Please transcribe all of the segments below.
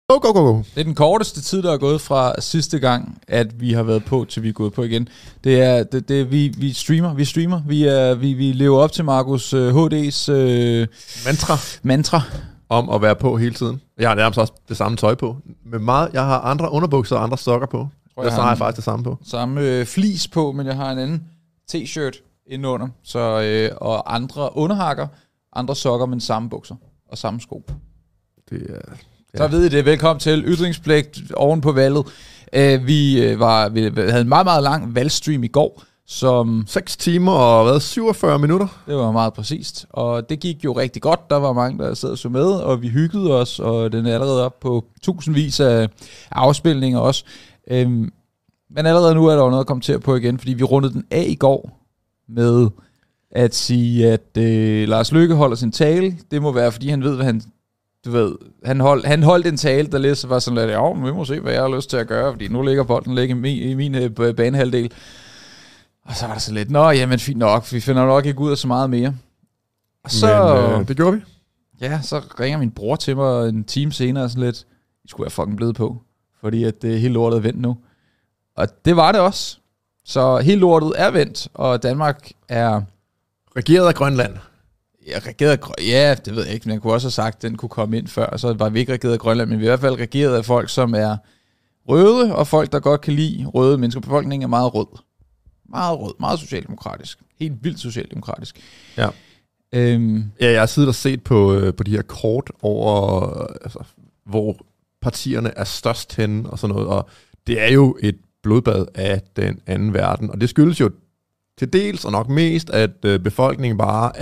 Go. Det er den korteste tid, der er gået fra sidste gang, at vi har været på, til vi er gået på igen. Det er vi streamer. Vi lever op til Markus HD's mantra. Om at være på hele tiden. Jeg har nærmest også det samme tøj på. Jeg har andre underbukser og andre sokker på. Jeg har faktisk det samme på. Samme flis på, men jeg har en anden t-shirt indenunder. Og andre underhakker, andre sokker, men samme bukser og samme sko. Det er... Ja. Så ved I det. Velkommen til Ytringspligt oven på valget. Vi havde en meget, meget lang valgstream i går. Som 6 timer og 47 minutter. Det var meget præcist. Og det gik jo rigtig godt. Der var mange, der sad og så med, og vi hyggede os. Og den er allerede op på tusindvis af afspilninger også. Men allerede nu er der jo noget at komme til på igen, fordi vi rundede den af i går med at sige, at Lars Løkke holder sin tale. Det må være, fordi han ved, hvad han holdt en tale, der lidt var sådan lidt, ja, vi må se, hvad jeg har lyst til at gøre, fordi nu ligger bolden i min banehalvdel. Og så var der så lidt, jamen fint nok, vi finder nok ikke ud af så meget mere. Og så... Men det gjorde vi. Ja, så ringer min bror til mig en time senere, sådan lidt, I skulle være fucking blevet på, fordi at det hele lortet er vendt nu. Og det var det også. Så hele lortet er vendt, og Danmark er... Regeret af Grønland. Ja, det ved jeg ikke, men jeg kunne også have sagt, at den kunne komme ind før, så var vi ikke regeret af Grønland, men vi er i hvert fald regeret af folk, som er røde, og folk, der godt kan lide røde mennesker. Befolkningen er meget rød. Meget rød, meget socialdemokratisk. Helt vildt socialdemokratisk. Ja. Jeg har siddet og set på de her kort over, hvor partierne er størst henne og sådan noget, og det er jo et blodbad af den anden verden, og det skyldes jo til dels og nok mest, at befolkningen bare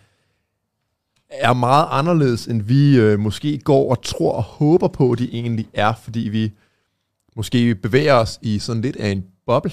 er meget anderledes, end vi måske går og tror og håber på, de egentlig er, fordi vi måske bevæger os i sådan lidt af en boble.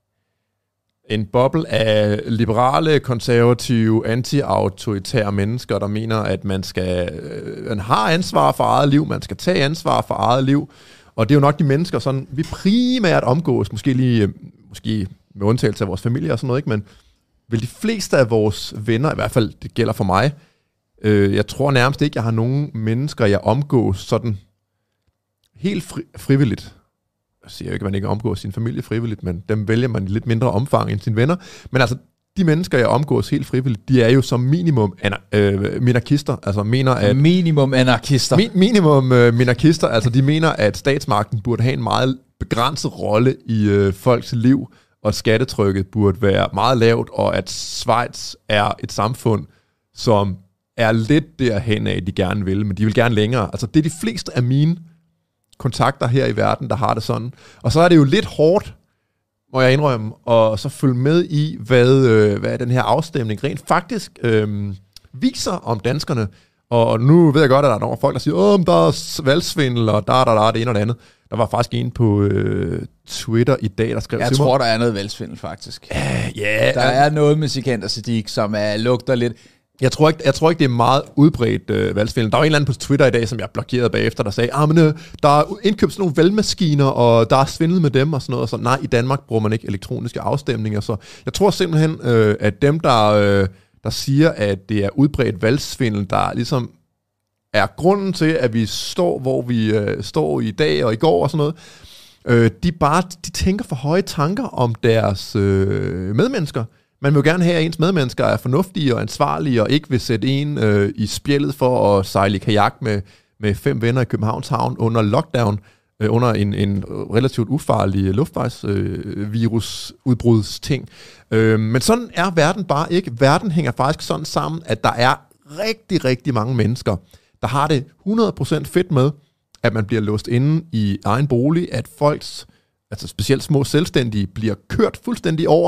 En boble af liberale, konservative, anti-autoritære mennesker, der mener, at man har ansvar for eget liv, man skal tage ansvar for eget liv, og det er jo nok de mennesker, sådan, vi primært omgås, måske med undtagelse af vores familie og sådan noget, ikke? Men vel de fleste af vores venner, i hvert fald det gælder for mig, jeg tror nærmest ikke, jeg har nogen mennesker, jeg omgås sådan helt frivilligt. Jeg siger jo ikke, at man ikke omgås sin familie frivilligt, men dem vælger man i lidt mindre omfang end sine venner. Men altså, de mennesker, jeg omgås helt frivilligt, de er jo som minimum minarkister. Altså mener at... Minimum anarkister. Minimum minarkister. Altså de mener, at statsmagten burde have en meget begrænset rolle i folks liv, og at skattetrykket burde være meget lavt, og at Schweiz er et samfund, som er lidt derhen af, de gerne vil, men de vil gerne længere. Altså det er de fleste af mine kontakter her i verden, der har det sådan. Og så er det jo lidt hårdt, må jeg indrømme, og så følge med i, hvad den her afstemning rent faktisk viser om danskerne. Og nu ved jeg godt, at der er nogle folk, der siger, der er valgsvindel, og der er det ene og det andet. Der var faktisk en på Twitter i dag, der skrev Jeg tror, der er noget valgsvindel, faktisk. Ja. Der er noget med Sikander Siddiq, som lugter lidt... Jeg tror ikke, det er meget udbredt valgsvindel. Der var en eller anden på Twitter i dag, som jeg blokerede bagefter, der sagde, der er indkøbt sådan nogle valgmaskiner, og der er svindlet med dem og sådan noget. Og så, nej, i Danmark bruger man ikke elektroniske afstemninger. Så jeg tror simpelthen, at dem, der siger, at det er udbredt valgsvindel, der ligesom er grunden til, at vi står, hvor vi står i dag og i går og sådan noget, de tænker for høje tanker om deres medmennesker. Man vil jo gerne have, at ens medmennesker er fornuftige og ansvarlige, og ikke vil sætte en i spjældet for at sejle i kajak med 5 venner i Københavns Havn under lockdown, under en relativt ufarlig luftvejsvirusudbrudsting. Men sådan er verden bare ikke. Verden hænger faktisk sådan sammen, at der er rigtig, rigtig mange mennesker, der har det 100% fedt med, at man bliver låst inde i egen bolig, at folks, altså specielt små selvstændige, bliver kørt fuldstændig over,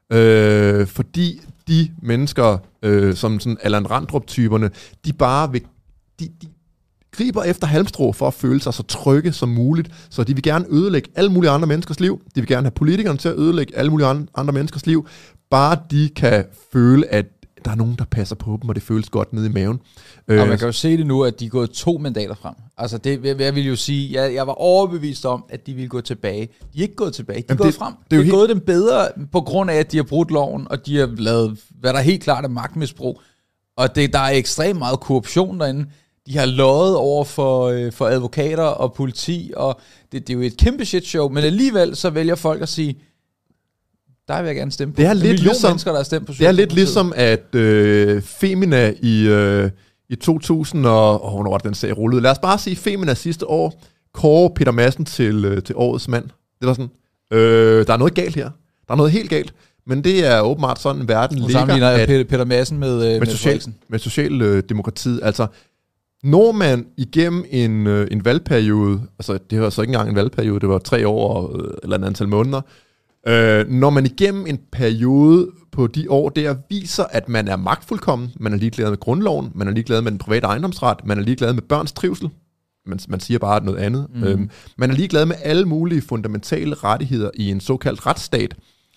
fordi de mennesker, som sådan Allan Randrup-typerne, de bare vil, de griber efter halmstrå for at føle sig så trygge som muligt, så de vil gerne ødelægge alle mulige andre menneskers liv, de vil gerne have politikerne til at ødelægge alle mulige andre menneskers liv, bare de kan føle, at der er nogen, der passer på dem, og det føles godt nede i maven. Og man kan jo se det nu, at de er gået 2 mandater frem. Altså det, jeg vil jo sige, jeg var overbevist om, at de ville gå tilbage. De er ikke gået tilbage, de er gået frem. Det er gået dem bedre, på grund af, at de har brudt loven, og de har lavet, hvad der helt klart er magtmisbrug. Og der er ekstremt meget korruption derinde. de har løjet over for advokater og politi, og det er jo et kæmpe shitshow, men alligevel så vælger folk at sige, der vil jeg gerne stemme på. Det er lidt ligesom, mennesker, der har stemt på. Det er lidt ligesom, at Femina i 2000, og hvornår var det, den serie rullede? Lad os bare sige, Femina sidste år kårer Peter Madsen til årets mand. Det var sådan, der er noget galt her. Der er noget helt galt. Men det er åbenbart sådan, en verden ligger. Sammenligner Peter Madsen med Socialdemokratiet. Altså, når man igennem en valgperiode, altså det var så ikke engang en valgperiode, det var 3 år eller et antal måneder, når man igennem en periode på de år der viser, at man er magtfuldkommen, man er ligeglad med grundloven, man er ligeglad med den private ejendomsret, man er ligeglad med børns trivsel, man siger bare noget andet. Man er ligeglad med alle mulige fundamentale rettigheder i en såkaldt retsstat.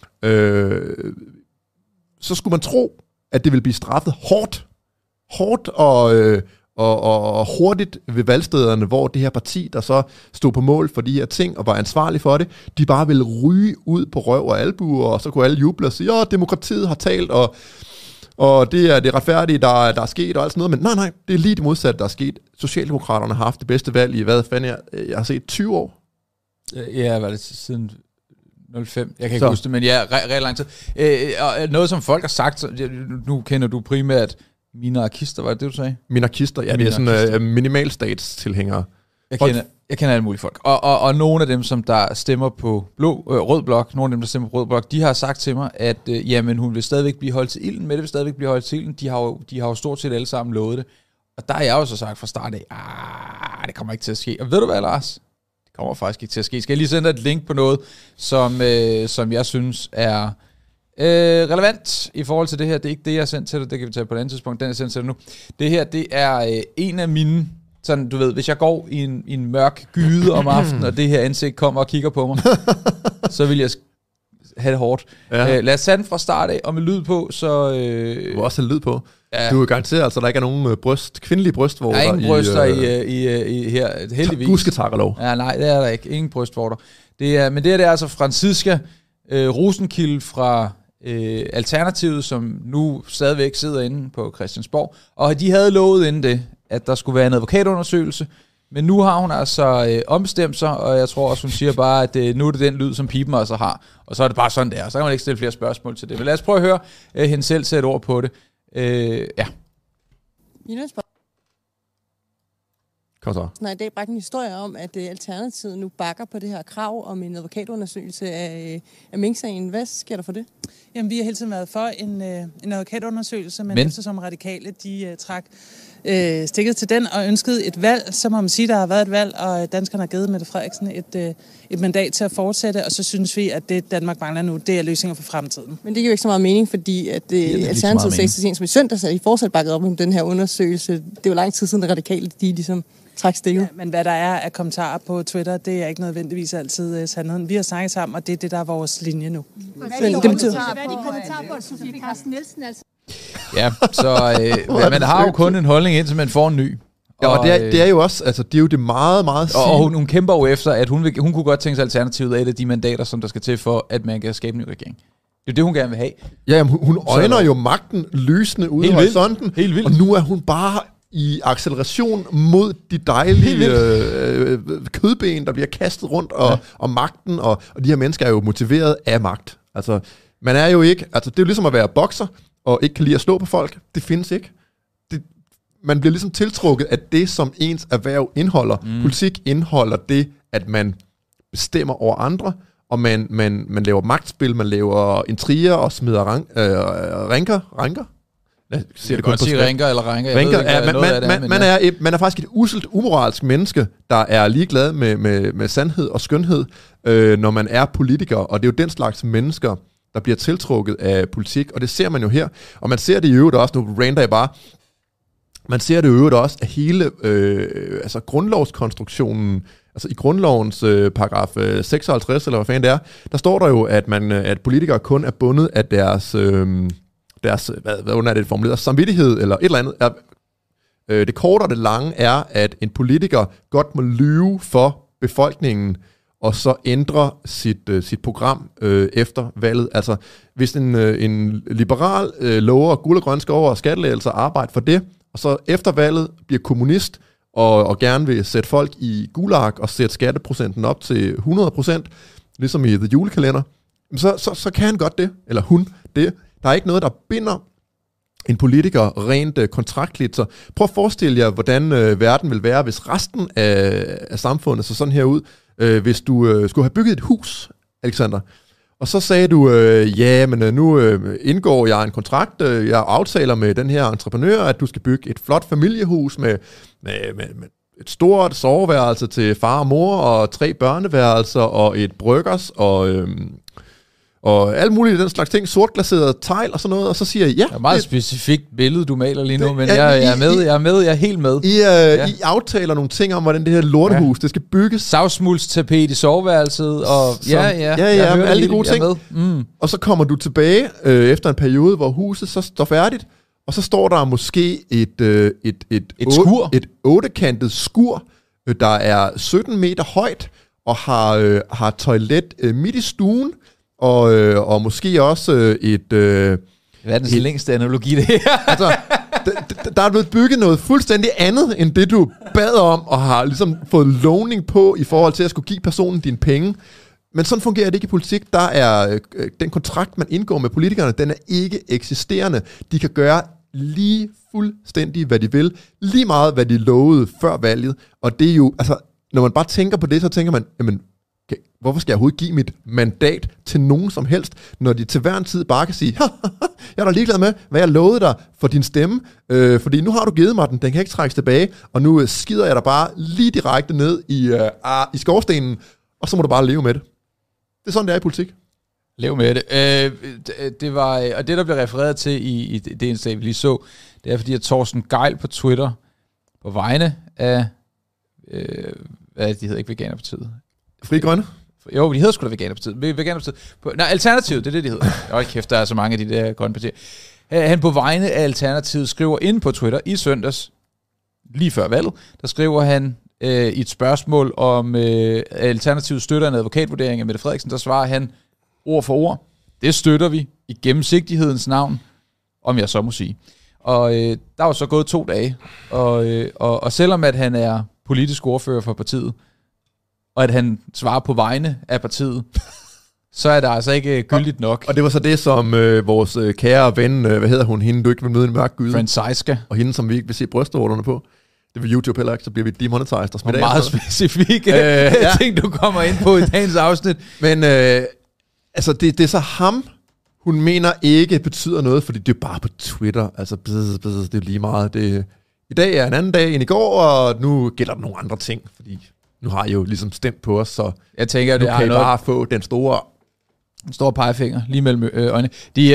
Så skulle man tro, at det vil blive straffet hårdt og hurtigt ved valgstederne, hvor det her parti, der så stod på mål for de her ting og var ansvarlig for det, de bare ville ryge ud på røv og albuer, og så kunne alle juble og sige, demokratiet har talt, og det er det retfærdige, der er sket, og alt sådan noget. Men nej, det er lige det modsatte, der er sket. Socialdemokraterne har haft det bedste valg i, jeg har set 20 år. Ja, var det siden 05? Jeg kan ikke huske det, men ja, rigtig lang tid. Og noget, som folk har sagt, nu kender du primært minarkister, var det du sagde? Minarkister, ja, det er sådan minimalstatstilhængere. Jeg kender alle mulige folk. Og nogle af dem, som der stemmer på rød blok, nogle af dem, der stemmer på rød blok, de har sagt til mig, at jamen, hun vil stadigvæk blive holdt til ilden, Mette vil stadigvæk blive holdt til ilden. De har jo stort set alle sammen lovet det. Og der har jeg jo så sagt fra start af, det kommer ikke til at ske. Og ved du hvad, Lars? Det kommer faktisk ikke til at ske. Skal jeg lige sende dig et link på noget, som jeg synes er relevant i forhold til det her. Det er ikke det, jeg har sendt til dig. Det kan vi tage på et andet tidspunkt. Den er sendt til dig nu. Det her, det er en af mine, sådan du ved, hvis jeg går i en mørk gyde om aftenen, og det her ansigt kommer og kigger på mig, så vil jeg have det hårdt. Ja. Lad os tage den fra start af, og med lyd på, så... Du må også have lyd på. Ja. Du er garanteret, altså der ikke er nogen kvindelige brystvorter. Der er ingen bryster i her, heldigvis. Gudske og lov. Ja, nej, det er der ikke. Ingen brystvorter. Men det er altså Franciska Rosenkilde fra Alternativet, som nu stadigvæk sidder inde på Christiansborg. Og de havde lovet inden det, at der skulle være en advokatundersøgelse. Men nu har hun altså ombestemt sig, og jeg tror også, hun siger bare, at nu er det den lyd, som pipen også har. Og så er det bare sådan der. Så kan man ikke stille flere spørgsmål til det. Men lad os prøve at høre hende selv sætte ord på det. Ja. Kom så. Nej, i dag bragte en historie om, at Alternativet nu bakker på det her krav om en advokatundersøgelse af Mink-sagen. Hvad sker der for det? Jamen, vi har hele tiden været for en advokatundersøgelse, men eftersom radikale, de trak stikket til den og ønskede et valg, så må man sige, der har været et valg, og danskerne har givet Mette Frederiksen et mandat til at fortsætte, og så synes vi, at det Danmark mangler nu, det er løsninger for fremtiden. Men det giver jo ikke så meget mening, fordi at Alternativet sagde så sent som i søndags, at I fortsat bakket op om den her undersøgelse. Det er jo lang tid siden, at radikale, de ligesom træk stikket. Ja, men hvad der er af kommentarer på Twitter, det er ikke nødvendigvis altid sandheden. Vi har snakket sammen, og det er det, der er vores linje nu. Hvad er de kommentarer på Sofie Carsten Nielsen altså? Ja, så man har jo kun en holdning indtil man får en ny. Ja, og det er jo også, altså det er jo det meget, meget og hun kæmper jo efter, at hun kunne godt tænke sig Alternativet af et af de mandater, som der skal til for, at man kan skabe en ny regering. Det er det, hun gerne vil have. Ja, hun øjner jo magten lysende ude i horisonten, og nu er hun bare i acceleration mod de dejlige kødben, der bliver kastet rundt, og magten, og de her mennesker er jo motiveret af magt. Altså, man er jo ikke, altså det er jo ligesom at være bokser, og ikke kan lide at slå på folk. Det findes ikke. Man bliver ligesom tiltrukket af det, som ens erhverv indeholder. Politik indeholder det, at man bestemmer over andre, og man laver magtspil, man laver intriger og smider ranker. Jeg kan godt sige rinker eller ranker. Man er faktisk et uselt, umoralsk menneske, der er ligeglad med sandhed og skønhed, når man er politiker, og det er jo den slags mennesker, der bliver tiltrukket af politik, og det ser man jo her, og man ser det i øvrigt også, nu rander jeg bare, man ser det i øvrigt også, at hele altså grundlovskonstruktionen, altså i grundlovens paragraf 56, eller hvad fanden det er, der står der jo, at politikere kun er bundet af deres hvad er det formuleret, samvittighed, eller et eller andet. Det korte og det lange er, at en politiker godt må lyve for befolkningen, og så ændre sit program efter valget. Altså, hvis en liberal lover guld og grønne skove og skattelettelser arbejde for det, og så efter valget bliver kommunist, og gerne vil sætte folk i gulag og sætte skatteprocenten op til 100%, ligesom i The Julekalender, så kan han godt det, eller hun det. Der er ikke noget, der binder en politiker rent kontraktligt. Så prøv at forestille jer, hvordan verden vil være, hvis resten af samfundet så sådan her ud. Hvis du skulle have bygget et hus, Alexander, og så sagde du, nu indgår jeg en kontrakt, jeg aftaler med den her entreprenør, at du skal bygge et flot familiehus med et stort soveværelse til far og mor, og 3 børneværelser, og et bryggers, og alt muligt den slags ting, sortglaseret tegl og sådan noget, og så siger jeg, ja. Det er et meget specifikt billede, du maler lige nu, men jeg er helt med. I aftaler nogle ting om, hvordan det her lortehus, det skal bygges. Savsmuldstapet i soveværelset, og alle de gode ting. Og så kommer du tilbage efter en periode, hvor huset så står færdigt, og så står der måske et 8-kantet skur, der er 17 meter højt, og har toilet midt i stuen, og måske også verdens længste analogi, det her. Altså, der er blevet bygget noget fuldstændig andet, end det du bad om, og har ligesom fået lovning på, i forhold til at skulle give personen dine penge. Men sådan fungerer det ikke i politik. Der er den kontrakt, man indgår med politikerne, den er ikke eksisterende. De kan gøre lige fuldstændig, hvad de vil. Lige meget, hvad de lovede før valget. Og det er jo, altså, når man bare tænker på det, så tænker man, jamen, okay, hvorfor skal jeg overhovedet give mit mandat til nogen som helst, når de til hver en tid bare kan sige, jeg er da ligeglad med, hvad jeg lovede dig for din stemme, fordi nu har du givet mig den kan ikke trækkes tilbage, og nu skider jeg dig bare lige direkte ned i skorstenen, og så må du bare leve med det. Det er sådan, det er i politik. Lev med det. Det var, og det, der blev refereret til i det indslag, vi lige så, det er fordi, at Torsten Gejl på Twitter, på vegne af, de hedder ikke Veganerpartiet. Fri Grønne? Jo, de hedder sgu da Veganerpartiet. Nej, Alternativet, det er det, de hedder. Hold kæft, der er så mange af de der grønne partier. Han på vegne af Alternativet skriver ind på Twitter i søndags, lige før valget, der skriver han i et spørgsmål om Alternativet støtter en advokatvurdering af Mette Frederiksen, der svarer han ord for ord, det støtter vi i gennemsigtighedens navn, om jeg så må sige. Og der var så gået 2 dage, og selvom at han er politisk ordfører for partiet, og at han svarer på vegne af partiet, så er det altså ikke gyldigt nok. Og det var så det, som vores kære ven, hvad hedder hun, hende du ikke vil møde en mørk gyde. Franciska. Og hende, som vi ikke vil se brystvorterne på. Det vil YouTube heller ikke, så bliver vi demonetized og smidt af. Meget specifikke ting, du kommer ind på i dagens afsnit. Men altså, det er så ham, hun mener ikke betyder noget, fordi det er bare på Twitter. Altså, det er lige meget. I dag er en anden dag end i går, og nu gælder der nogle andre ting, fordi nu har I jo ligesom stemt på os, så jeg tænker, nu kan I bare få den store pegefinger lige mellem øjnene. De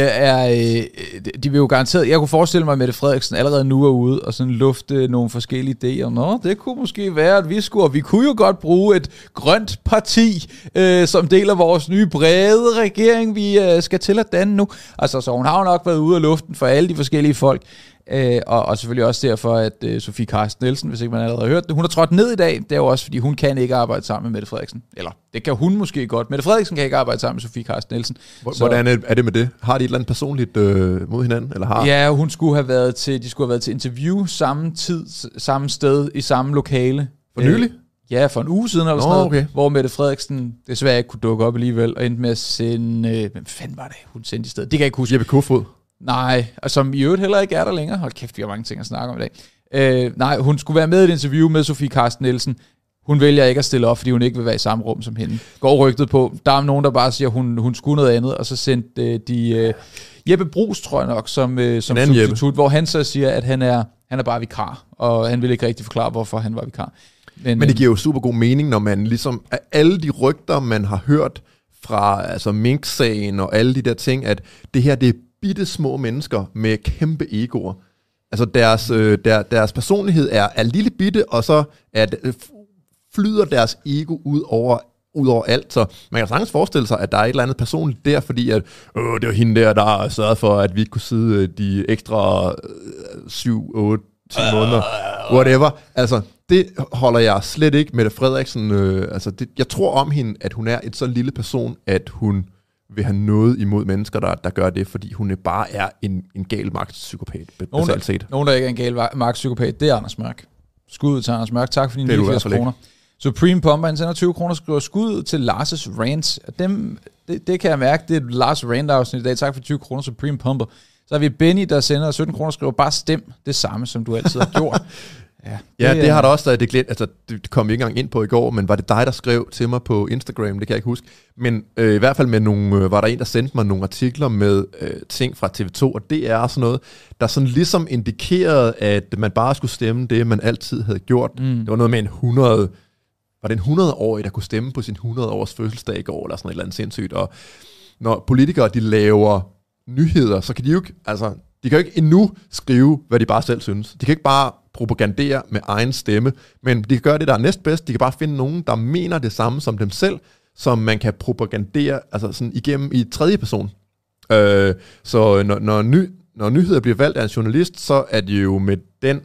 vil jo garanteret, jeg kunne forestille mig, at Mette Frederiksen allerede nu er ude og sådan lufte nogle forskellige idéer. Nå, det kunne måske være, at vi kunne jo godt bruge et grønt parti, som del af vores nye brede regering, vi skal til at danne nu. Altså, så hun har jo nok været ude af luften for alle de forskellige folk. Og selvfølgelig også derfor, at Sofie Carsten Nielsen, hvis ikke man allerede har hørt det, hun har trådt ned i dag. Det er jo også, fordi hun kan ikke arbejde sammen med Mette Frederiksen. Eller, det kan hun måske godt. Mette Frederiksen kan ikke arbejde sammen med Sofie Carsten Nielsen. Hvordan er det med det? Har de et eller andet personligt mod hinanden? Eller har? Ja, de skulle have været til interview samme tid, samme sted, i samme lokale. For nylig? Ja, for en uge siden eller sådan noget, hvor Mette Frederiksen desværre ikke kunne dukke op alligevel, og endte med at sende... hvem fanden var det, hun sendte i stedet? Det kan jeg ikke huske. Jeppe Kofod. Nej, og som i øvrigt heller ikke er der længere. Hold kæft, vi har mange ting at snakke om i dag. Nej, hun skulle være med i et interview med Sofie Carsten Nielsen. Hun vælger ikke at stille op, fordi hun ikke vil være i samme rum som hende. Går rygtet på. Der er nogen, der bare siger, hun skulle noget andet, og så sendte de Jeppe Brugs, tror jeg nok, som substitut, hvor han så siger, at han er bare vikar, og han vil ikke rigtig forklare, hvorfor han var vikar. Men det giver jo super god mening, når man ligesom, af alle de rygter, man har hørt fra altså Mink-sagen og alle de der ting, at det her, det er bitte små mennesker med kæmpe egoer. Altså deres personlighed er lille bitte, og så flyder deres ego ud over alt. Så man kan sagtens forestille sig, at der er et eller andet personligt der, fordi at det var hende der har sørget for, at vi ikke kunne sidde de ekstra 7, 8, 10 måneder, whatever. Altså, det holder jeg slet ikke. Mette Frederiksen, jeg tror om hende, at hun er et så lille person, at hun vil have noget imod mennesker, der gør det, fordi hun bare er en gal magtpsykopat. Nogen, der ikke er en gal magtpsykopat, det er Anders Mørk. Skud til Anders Mørk. Tak for dine 89 kroner. Supreme Pumper, han sender 20 kroner, skriver skud til Lars' rants. Det kan jeg mærke, det er Lars' rant-afsnit i dag. Tak for 20 kroner, Supreme Pumper. Så har vi Benny, der sender 17 kroner, skriver bare stem det samme, som du altid har gjort. Det har der også været, det kom vi ikke engang ind på i går, men var det dig, der skrev til mig på Instagram, det kan jeg ikke huske, men i hvert fald med nogle, var der en, der sendte mig nogle artikler med ting fra TV2 og DR og sådan noget, der sådan ligesom indikerede, at man bare skulle stemme det, man altid havde gjort. Det var noget med var det en 100-årig, der kunne stemme på sin 100-års fødselsdag i går, eller sådan et eller andet sindssygt, og når politikere, de laver nyheder, så kan de jo ikke, de kan jo ikke endnu skrive, hvad de bare selv synes. De kan ikke bare propagandere med egen stemme, men de kan gøre det, der er næstbedst. De kan bare finde nogen, der mener det samme som dem selv, som man kan propagandere sådan igennem i tredje person. Så når nyheder bliver valgt af en journalist, så er det jo med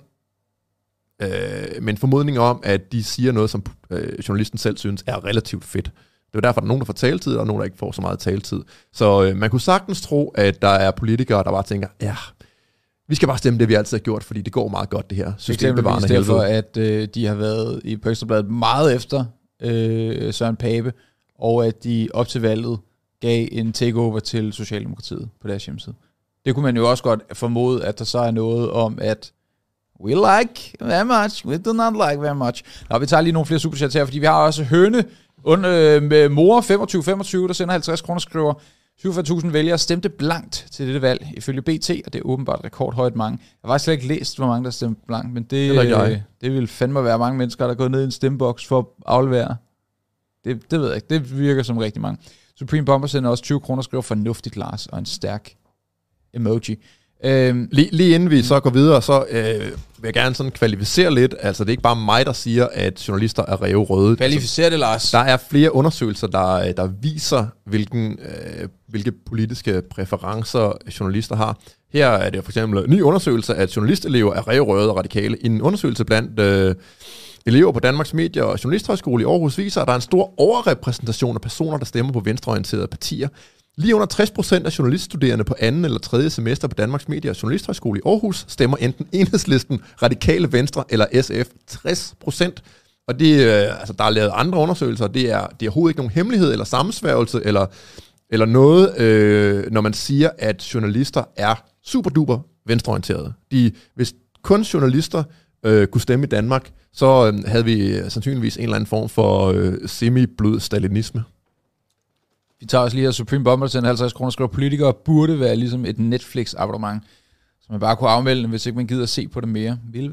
en formodning om, at de siger noget, som journalisten selv synes er relativt fedt. Det er derfor, der er nogen, der får taletid, og nogen, der ikke får så meget taletid. Så man kunne sagtens tro, at der er politikere, der bare tænker, vi skal bare stemme det, vi altid har gjort, fordi det går meget godt, det her systembevarende helvede. Derfor, at de har været i Ekstra-Bladet meget efter Søren Pape, og at de op til valget gav en takeover til Socialdemokratiet på deres hjemmeside. Det kunne man jo også godt formode, at der så er noget om, at we like very much, we do not like very much. Nå, vi tager lige nogle flere superchats her, fordi vi har også Høne med mor 2525, der sender 50 kroner, skriver 47.000 vælgere stemte blankt til dette valg, ifølge BT, og det er åbenbart rekordhøjt mange. Jeg har faktisk slet ikke læst, hvor mange der stemte blankt, men det vil fandme være mange mennesker, der går ned i en stemmeboks for at aflevere. Det ved jeg ikke, det virker som rigtig mange. Supreme Bomber sender også 20 kroner, skriver fornuftigt Lars, og en stærk emoji. Lige inden vi så går videre, så vil jeg gerne sådan kvalificere lidt. Altså det er ikke bare mig, der siger, at journalister er ræverøde. Kvalificer det, Lars. Der er flere undersøgelser, der viser, hvilke politiske præferencer journalister har. Her er det for eksempel en ny undersøgelse, at journalistelever er ræverøde og radikale. En undersøgelse blandt elever på Danmarks Medier og Journalisthøjskole i Aarhus viser, at der er en stor overrepræsentation af personer, der stemmer på venstreorienterede partier. Lige under 60% af journaliststuderende på anden eller tredje semester på Danmarks Medier og Journalisthøjskole i Aarhus stemmer enten Enhedslisten, Radikale Venstre eller SF. 60%. Og det, der er lavet andre undersøgelser, det er overhovedet ikke nogen hemmelighed eller sammensværgelse eller noget, når man siger, at journalister er superduper venstreorienterede. Hvis kun journalister kunne stemme i Danmark, så havde vi sandsynligvis en eller anden form for semi-blød stalinisme. Vi tager også lige her Supreme Bomber til 50 kroner, skriver politikere burde være ligesom et Netflix-abonnement, så man bare kunne afmelde, hvis ikke man gider at se på det mere. Vil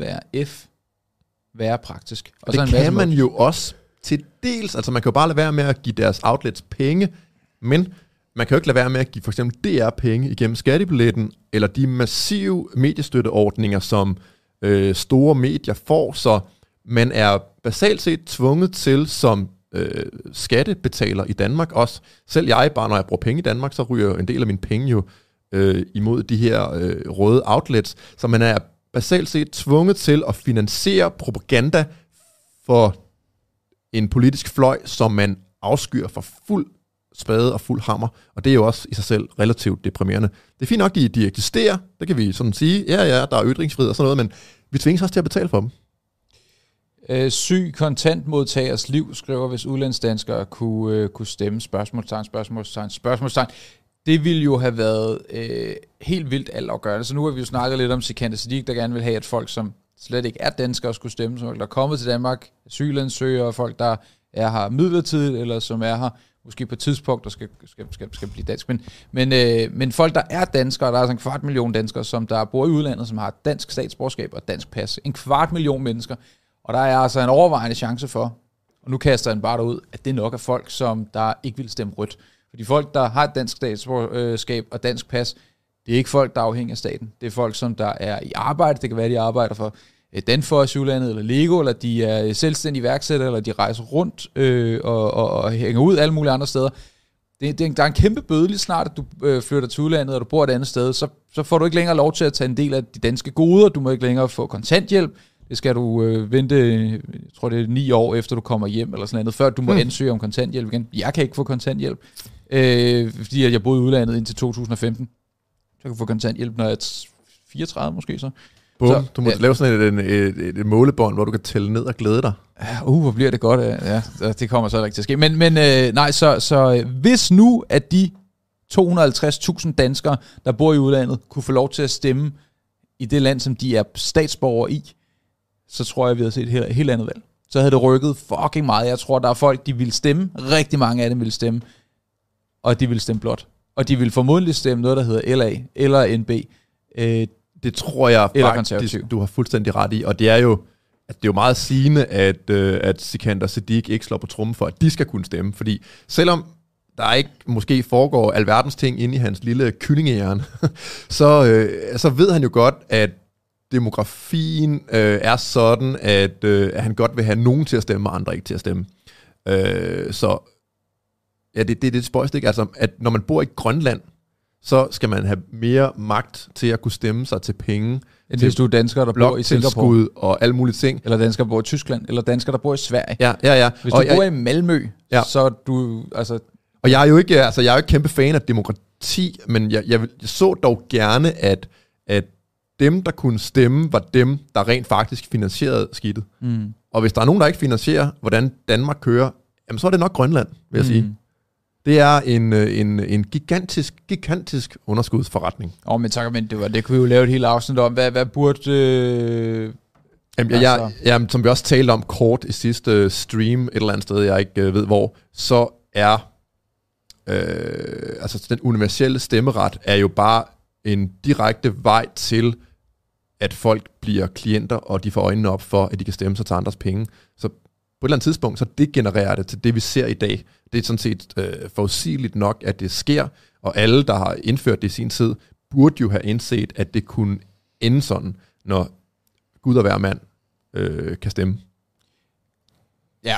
være praktisk. Og det kan man jo også til dels, altså man kan jo bare lade være med at give deres outlets penge, men man kan jo ikke lade være med at give for eksempel DR penge igennem skattebilletten, eller de massive mediestøtteordninger, som store medier får, så man er basalt set tvunget til som skattebetaler i Danmark også. Selv bare når jeg bruger penge i Danmark, så ryger en del af mine penge jo imod de her røde outlets, så man er basalt set tvunget til at finansiere propaganda for en politisk fløj, som man afskyer for fuld spade og fuld hammer, og det er jo også i sig selv relativt deprimerende. Det er fint nok, de eksisterer, det kan vi sådan sige, ja, der er ytringsfrihed og sådan noget, men vi tvinges også til at betale for dem. Syg kontantmodtagers liv, skriver, hvis udlandsdanskere kunne stemme, spørgsmålstegn. Det ville jo have været helt vildt alt at gøre det. Så nu har vi jo snakket lidt om Sikander Siddiq, der gerne vil have, at folk, som slet ikke er danskere, skulle stemme, som der er kommet til Danmark, asylansøgere, folk, der er her midlertidigt, eller som er her måske på et tidspunkt, der skal blive dansk. Men folk, der er danskere, der er altså 250.000 danskere, som der bor i udlandet, som har dansk statsborgerskab og dansk pas. 250.000 mennesker. Og der er altså en overvejende chance for, og nu kaster jeg den bare derud, at det nok er folk, som der ikke vil stemme rødt. Fordi folk, der har et dansk statsborgerskab og dansk pas, det er ikke folk, der er afhængige af staten. Det er folk, som der er i arbejde. Det kan være, de arbejder for Danfoss i udlandet, eller Lego, eller de er selvstændige iværksættere, eller de rejser rundt og hænger ud alle mulige andre steder. Der er en kæmpe bøde lige snart, at du flytter til udlandet, og du bor et andet sted, så får du ikke længere lov til at tage en del af de danske goder. Du må ikke længere få kontanthjælp. Det skal du vente, jeg tror det er 9 år efter du kommer hjem, eller sådan noget, før du må ansøge om kontanthjælp igen. Jeg kan ikke få kontanthjælp. fordi jeg boede i udlandet indtil 2015. Så kan jeg få kontanthjælp, når jeg er 34 måske så. Så, du må lave sådan et målebånd, hvor du kan tælle ned og glæde dig. Hvor bliver det godt. Ja, det kommer så ikke til at ske. Men nej, så hvis nu, at de 250.000 danskere, der bor i udlandet, kunne få lov til at stemme i det land, som de er statsborgere i, så tror jeg, vi havde set et helt andet valg. Så havde det rykket fucking meget. Jeg tror, der er folk, de vil stemme. Rigtig mange af dem vil stemme. Og de vil stemme blot. Og de vil formodentlig stemme noget, der hedder LA eller NB. Det tror jeg faktisk, du har fuldstændig ret i. Og det er jo, det er jo meget sigende, at Sikander Siddique ikke slår på trommen for, at de skal kunne stemme. Fordi selvom der ikke måske foregår alverdens ting inde i hans lille kyllingehjerne, så ved han jo godt, at demografien er sådan, at han godt vil have nogen til at stemme, og andre ikke til at stemme. Så ja, det er det spøjst, ikke? Altså, at når man bor i Grønland, så skal man have mere magt til at kunne stemme sig til penge. End hvis du er dansker, der bor i Singapore. Og alle mulige ting. Eller dansker, der bor i Tyskland. Eller dansker, der bor i Sverige. Ja. Hvis du bor i Malmø, så er du... Altså, og jeg er jo ikke kæmpe fan af demokrati, men jeg så dog gerne, at dem, der kunne stemme, var dem, der rent faktisk finansierede skidtet. Mm. Og hvis der er nogen, der ikke finansierer, hvordan Danmark kører, jamen så er det nok Grønland, vil jeg sige. Det er en gigantisk underskudsforretning. Men tak, men det kunne vi jo lave et helt afsnit om. Hvad burde... Jamen, som vi også talte om kort i sidste stream, et eller andet sted, jeg ikke ved hvor, så er den universelle stemmeret er jo bare en direkte vej til, at folk bliver klienter, og de får øjnene op for, at de kan stemme sig til andres penge. Så på et eller andet tidspunkt, så det genererer det til det, vi ser i dag. Det er sådan set forudsigeligt nok, at det sker, og alle, der har indført det i sin tid, burde jo have indset, at det kunne ende sådan, når Gud og hver mand kan stemme. Ja,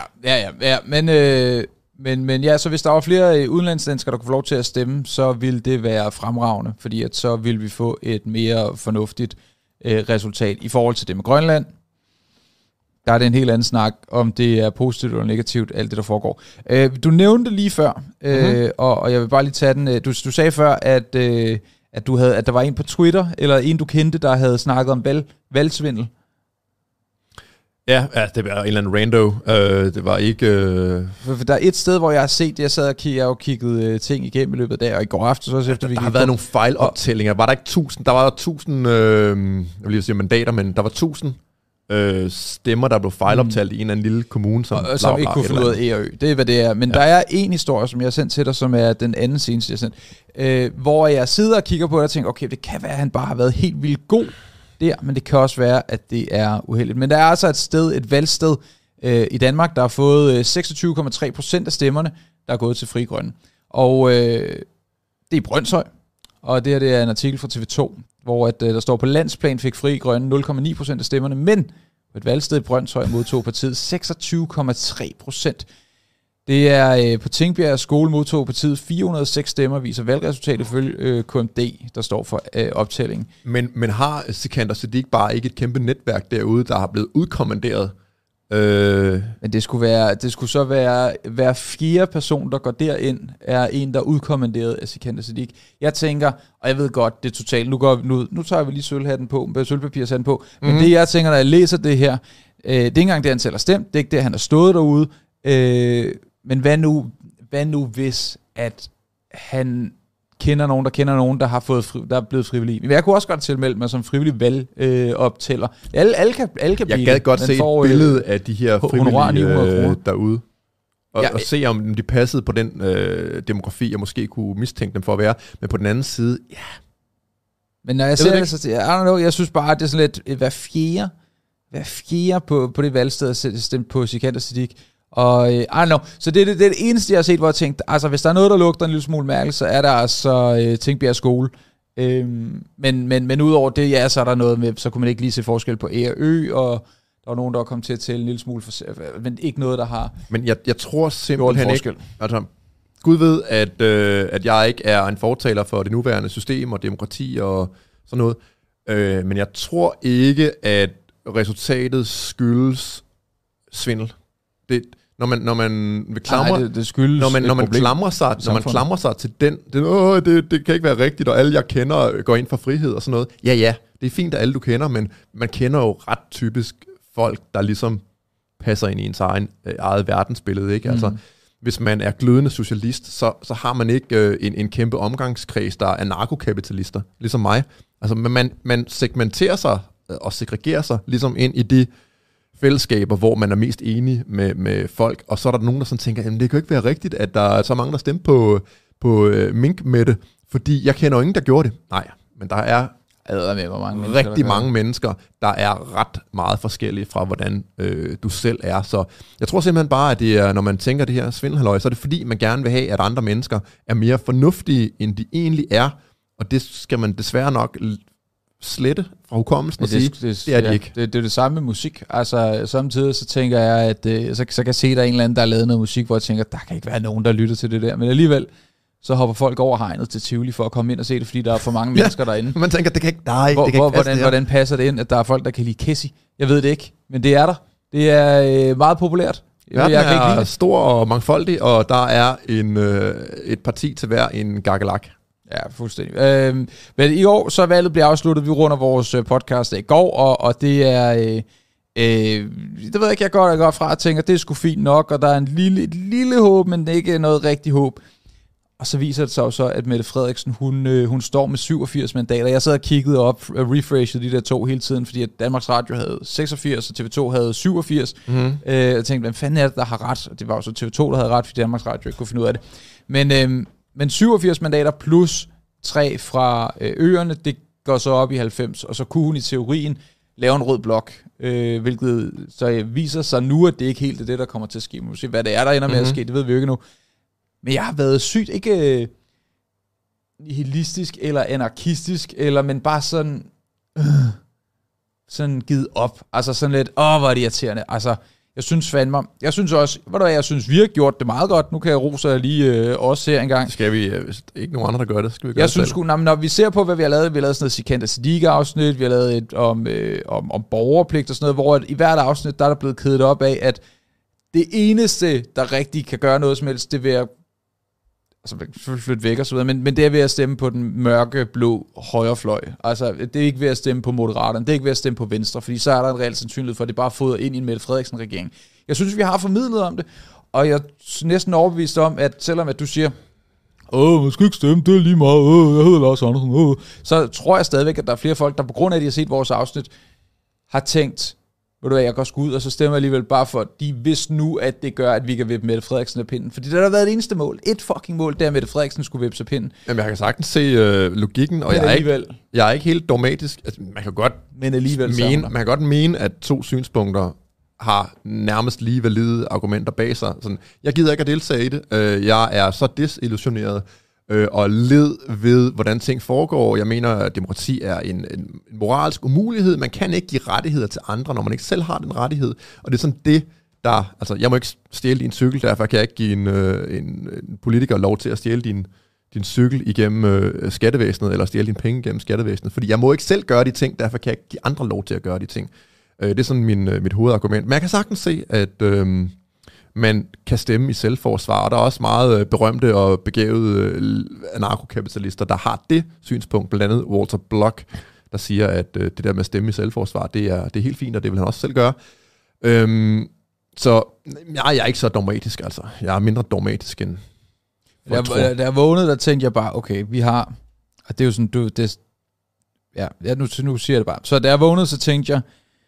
men ja, så hvis der var flere udenlandsdanskere, der kunne få lov til at stemme, så ville det være fremragende, fordi at så ville vi få et mere fornuftigt resultat. I forhold til det med Grønland, der er det en helt anden snak, om det er positivt eller negativt, alt det, der foregår. Du nævnte lige før, og jeg vil bare lige tage den. Du sagde før, at der var en på Twitter, eller en, du kendte, der havde snakket om valgsvindel. Ja, det var en eller anden rando. Det var ikke... For der er et sted, hvor jeg har set det. Jeg sad og kiggede ting igennem i løbet af dagen, og i går aftes også efter vi der har været nogle fejloptællinger. Var der ikke 1000? Der var 1000 jeg vil lige sige mandater, men der var 1000 stemmer, der blev fejloptalt i en eller anden lille kommune, som ikke kunne få noget af. Det er, hvad det er. Men der er en historie, som jeg har sendt til dig, som er den anden seneste, jeg har sendt, hvor jeg sidder og kigger på det og tænker, okay, det kan være, at han bare har været helt vildt god der, men det kan også være, at det er uheldigt. Men der er altså et valgsted i Danmark, der har fået 26,3% af stemmerne, der er gået til Frie Grønne. Og det er i Brønshøj, og det er en artikel fra TV2, hvor der står, på landsplan fik Frie Grønne 0,9% af stemmerne, men på et valgsted i Brønshøj modtog partiet 26,3%. Det er på Tingbjerg skole modtog partiet 406 stemmer, viser valgresultatet ifølge KMD, der står for optællingen. Men har Sikander Siddique bare ikke et kæmpe netværk derude, der har blevet udkommanderet? Men det skulle så være hver fjerde person, der går derind, er en, der er udkommanderet af Sikander Siddique. Jeg tænker, og jeg ved godt, det er totalt, nu tager vi lige sølvpapirshatten på, men det jeg tænker, når jeg læser det her, det er ikke engang det, han selv har stemt, det er ikke det, han har stået derude, men hvad nu hvis, at han kender nogen, der er blevet frivillige. Men jeg kunne også godt tilmelde mig som frivillig valgoptæller. Alle kan blive. Jeg gad godt se et billede af de her frivillige derude. Og se, om de passede på den demografi, jeg måske kunne mistænke dem for at være. Men på den anden side, ja. Men når jeg ser det, så jeg synes bare, at det er sådan lidt hver fjerde på det valgsted, at stemme på Sikander Siddique. Og så det er det eneste, jeg har set, hvor jeg tænkte, altså hvis der er noget, der lugter en lille smule mærkeligt, så er der altså Tingbjerg skole. Men udover det, ja, så er der noget med, så kunne man ikke lige se forskel på Æ og Ø, og der var nogen, der kom til at tælle en lille smule, men ikke noget, der har... Men jeg tror simpelthen ikke... Altså, Gud ved, at jeg ikke er en fortaler for det nuværende system og demokrati og sådan noget. Men jeg tror ikke, at resultatet skyldes svindel. Når man vil klamre, Nej, det skyldes når man klamrer sig til den, det kan ikke være rigtigt, og alle jeg kender går ind for frihed og sådan noget. Ja, det er fint, at alle du kender, men man kender jo ret typisk folk, der ligesom passer ind i ens eget verdensbillede, ikke? Altså, hvis man er glødende socialist, så har man ikke en kæmpe omgangskreds, der er narkokapitalister, ligesom mig. Altså, man segmenterer sig og segregerer sig ligesom ind i de fællesskaber, hvor man er mest enig med folk, og så er der nogen, der sådan tænker, jamen det kan jo ikke være rigtigt, at der er så mange, der stemmer på Mink-Mette, fordi jeg kender jo ingen, der gjorde det. Nej, men der er mange mennesker, der er ret meget forskellige fra, hvordan du selv er. Så jeg tror simpelthen bare, at det er, når man tænker det her svindelhalløj, så er det fordi, man gerne vil have, at andre mennesker er mere fornuftige, end de egentlig er, og det skal man desværre nok slette fra hukommelsen og sige, det er de ikke. Det er det samme med musik. Altså, samtidig så tænker jeg, at så kan jeg se, at der er en eller anden, der har lavet noget musik, hvor jeg tænker, der kan ikke være nogen, der lytter til det der. Men alligevel, så hopper folk over hegnet til Tivoli for at komme ind og se det, fordi der er for mange mennesker derinde. Man tænker, det kan ikke, hvordan passer det ind, at der er folk, der kan lide Kessie? Jeg ved det ikke, men det er der. Det er meget populært. Verden er stor og mangfoldig, og der er et parti til hver en gakkelak. Ja, fuldstændig. Men i år, så valget bliver afsluttet. Vi runder vores podcast i går, og det er... det ved jeg ikke, jeg går godt fra og tænker, det er sgu fint nok, og der er et lille håb, men ikke noget rigtig håb. Og så viser det sig jo så, at Mette Frederiksen, hun står med 87 mandater. Jeg sad og kiggede op, refreshede de der to hele tiden, fordi at Danmarks Radio havde 86, og TV2 havde 87. Jeg tænkte, hvem fanden er det, der har ret? Og det var jo så TV2, der havde ret, fordi Danmarks Radio ikke kunne finde ud af det. Men 87 mandater plus 3 fra øerne, det går så op i 90, og så kunne hun i teorien lave en rød blok, hvilket så viser sig nu, at det ikke helt er det, der kommer til at ske. Man se, hvad det er, der ender med at ske, det ved vi jo ikke nu. Men jeg har været sygt, ikke nihilistisk eller anarkistisk, men bare sådan givet op. Altså sådan lidt, hvor er det irriterende. Altså, jeg synes også, jeg synes vi har gjort det meget godt. Nu kan jeg rose jer lige også her engang. Skal vi, hvis ikke nogen andre, der gør det, skal vi gøre jeg synes når vi ser på, hvad vi har lavet, vi har lavet sådan noget Sikander Siddique-afsnit, vi har lavet et om borgerpligt og sådan noget, hvor i hvert afsnit, der er der blevet kædet op af, at det eneste, der rigtig kan gøre noget som helst, det vil flytte væk og så videre, men det er ved at stemme på den mørke, blå højrefløj. Altså, det er ikke ved at stemme på Moderaterne, det er ikke ved at stemme på Venstre, fordi så er der en reel sandsynlighed for, at det bare fodrer ind i en Mette Frederiksen-regering. Jeg synes, vi har formidlet om det, og jeg er næsten overbevist om, at selvom at du siger, man skal ikke stemme, det er lige meget, jeg hedder Lars Andersen, så tror jeg stadigvæk, at der er flere folk, der på grund af, at de har set vores afsnit, har tænkt, ved du hvad, jeg går sgu ud, og så stemmer jeg alligevel bare for, de vidste nu, at det gør, at vi kan vippe Mette Frederiksen af pinden. Fordi det har været det eneste mål. Et fucking mål, der Mette Frederiksen skulle vippe sig pinden. Jamen, jeg kan sagtens se logikken, og jeg er ikke helt dogmatisk. Altså, man kan godt mene, at to synspunkter har nærmest lige valide argumenter bag sig. Sådan, jeg gider ikke at deltage i det. Jeg er så desillusioneret og led ved, hvordan ting foregår. Jeg mener, at demokrati er en moralsk umulighed. Man kan ikke give rettigheder til andre, når man ikke selv har den rettighed. Og det er sådan det, der... Altså, jeg må ikke stjæle din cykel, derfor kan jeg ikke give en politiker lov til at stjæle din cykel igennem skattevæsenet, eller stjæle dine penge igennem skattevæsenet. Fordi jeg må ikke selv gøre de ting, derfor kan jeg ikke give andre lov til at gøre de ting. Det er sådan mit hovedargument. Men jeg kan sagtens se, at... man kan stemme i selvforsvar, og der er også meget berømte og begavede anarkokapitalister, der har det synspunkt, blandt andet Walter Block, der siger, at det der med at stemme i selvforsvar, det er helt fint, og det vil han også selv gøre. Så jeg er ikke så dogmatisk, altså. Jeg er mindre dogmatisk end da jeg vågnede, der tænkte jeg bare, okay, vi har, og det er jo sådan, nu siger jeg det bare. Så da jeg vågnede, så tænkte jeg,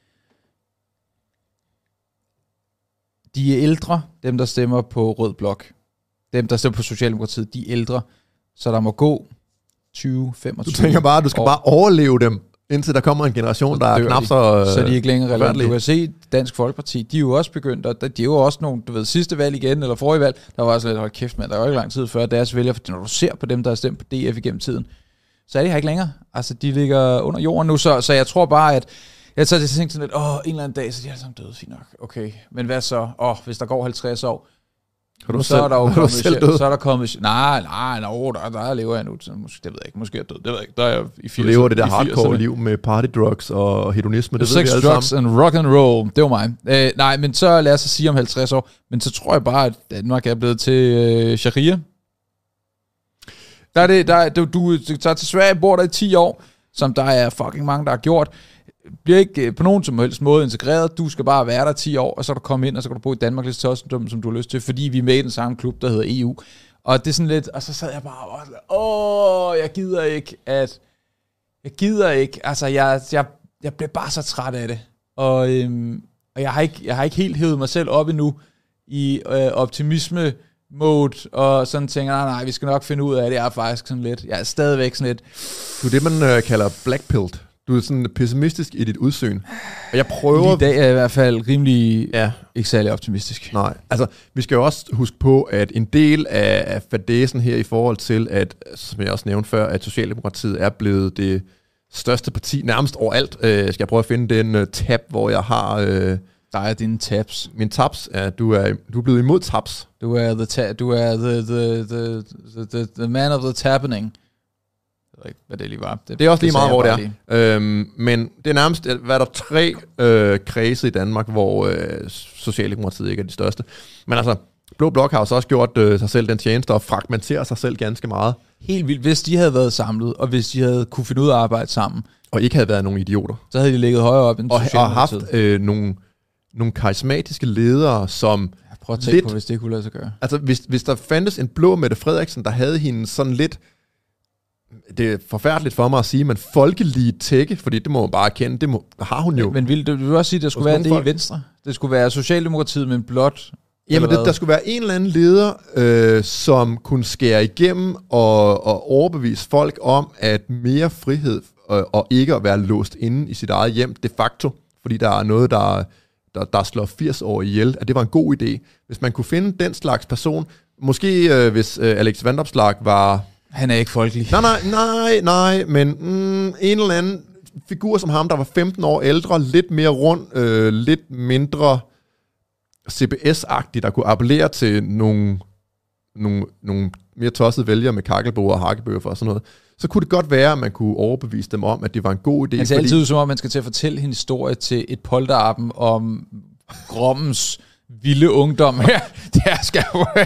de er ældre, dem der stemmer på Rød Blok. Dem der stemmer på Socialdemokratiet, de er ældre. Så der må gå 20-25 Du tænker bare, du skal bare overleve dem, indtil der kommer en generation, der er knap så... Så de er ikke længere relevant. Du kan se, Dansk Folkeparti, de er jo også begyndt, og de er jo også nogle, du ved, sidste valg igen, eller forrige valg, der var også lidt, hold kæft mand, der var ikke lang tid før deres vælger, for når du ser på dem, der har stemt på DF igennem tiden, så er de her ikke længere. Altså, de ligger under jorden nu, så jeg tror bare, at jeg tænkte sådan lidt, en eller anden dag, så de er alle sammen døde, fint nok. Okay, men hvad så? Hvis der går 50 år. Så er der jo kommet... Nej, der lever jeg nu. Så måske, det ved jeg ikke. Måske er jeg død. Det ved jeg ikke. Der er jeg i 80'erne. Du lever det der hardcore liv med party drugs og hedonisme. Det sex, drugs and rock and roll. Det var mig. Nej, men så lad os sige om 50 år. Men så tror jeg bare, at Danmark er blevet til sharia. Du tager til Sverige, bor der i 10 år, som der er fucking mange, der har gjort. Bliver ikke på nogen som helst måde integreret. Du skal bare være der 10 år, og så kan du komme ind, og så kan du bo i Danmark lidt så som du har lyst til, fordi vi er med i den samme klub, der hedder EU. Og det er sådan lidt, og så sad jeg bare og jeg gider ikke. Altså, jeg blev bare så træt af det. Og jeg har ikke helt hævet mig selv op endnu i optimisme mode, og sådan tænker, nej, vi skal nok finde ud af det. Jeg er faktisk sådan lidt, jeg er stadigvæk sådan lidt. Du er det, man kalder blackpilled. Du er sådan pessimistisk i dit udsyn. Og jeg prøver... Lige i dag er jeg i hvert fald rimelig ikke særlig optimistisk. Nej, altså vi skal jo også huske på, at en del af fadæsen her i forhold til, at, som jeg også nævnte før, at Socialdemokratiet er blevet det største parti nærmest overalt. Skal jeg prøve at finde den tab, hvor jeg har... Der er dine tabs. Min tabs er, du er blevet imod tabs. Du er the man of the tapping. Jeg ved ikke, hvad det lige var. Det er også lige meget, hvor det er. Men det er nærmest, hvad der 3 kredse i Danmark, hvor Socialdemokratiet ikke er de største. Men altså, Blå Blok har også gjort sig selv den tjeneste og fragmenterer sig selv ganske meget. Helt vildt. Hvis de havde været samlet, og hvis de havde kunne finde ud af at arbejde sammen. Og ikke havde været nogle idioter. Så havde de ligget højere op end Socialdemokratiet. Og haft nogle karismatiske ledere, som... Prøv at tænke på, hvis det kunne lade sig gøre. Altså, hvis der fandtes en blå Mette Frederiksen, der havde hende sådan lidt... Det er forfærdeligt for mig at sige, men folkelige tække, fordi det må man bare erkende, det har hun jo. Men vil du også sige, at der skulle være det i Venstre? Det skulle være Socialdemokratiet, men blot... Jamen, der skulle være en eller anden leder, som kunne skære igennem og overbevise folk om, at mere frihed og ikke at være låst inde i sit eget hjem de facto, fordi der er noget, der slår 80 år ihjel, at det var en god idé. Hvis man kunne finde den slags person, måske hvis Alex Vanopslagh var... Han er ikke folkelig. Nej, men en eller anden figur som ham, der var 15 år ældre, lidt mere rund, lidt mindre CBS-agtig, der kunne appellere til nogle mere tossede vælgere med kakkelboer og hakkebøffer og sådan noget, så kunne det godt være, at man kunne overbevise dem om, at det var en god idé. Det er altid som om, man skal til at fortælle en historie til et polterappen om Grommens vilde ungdom her. Der skal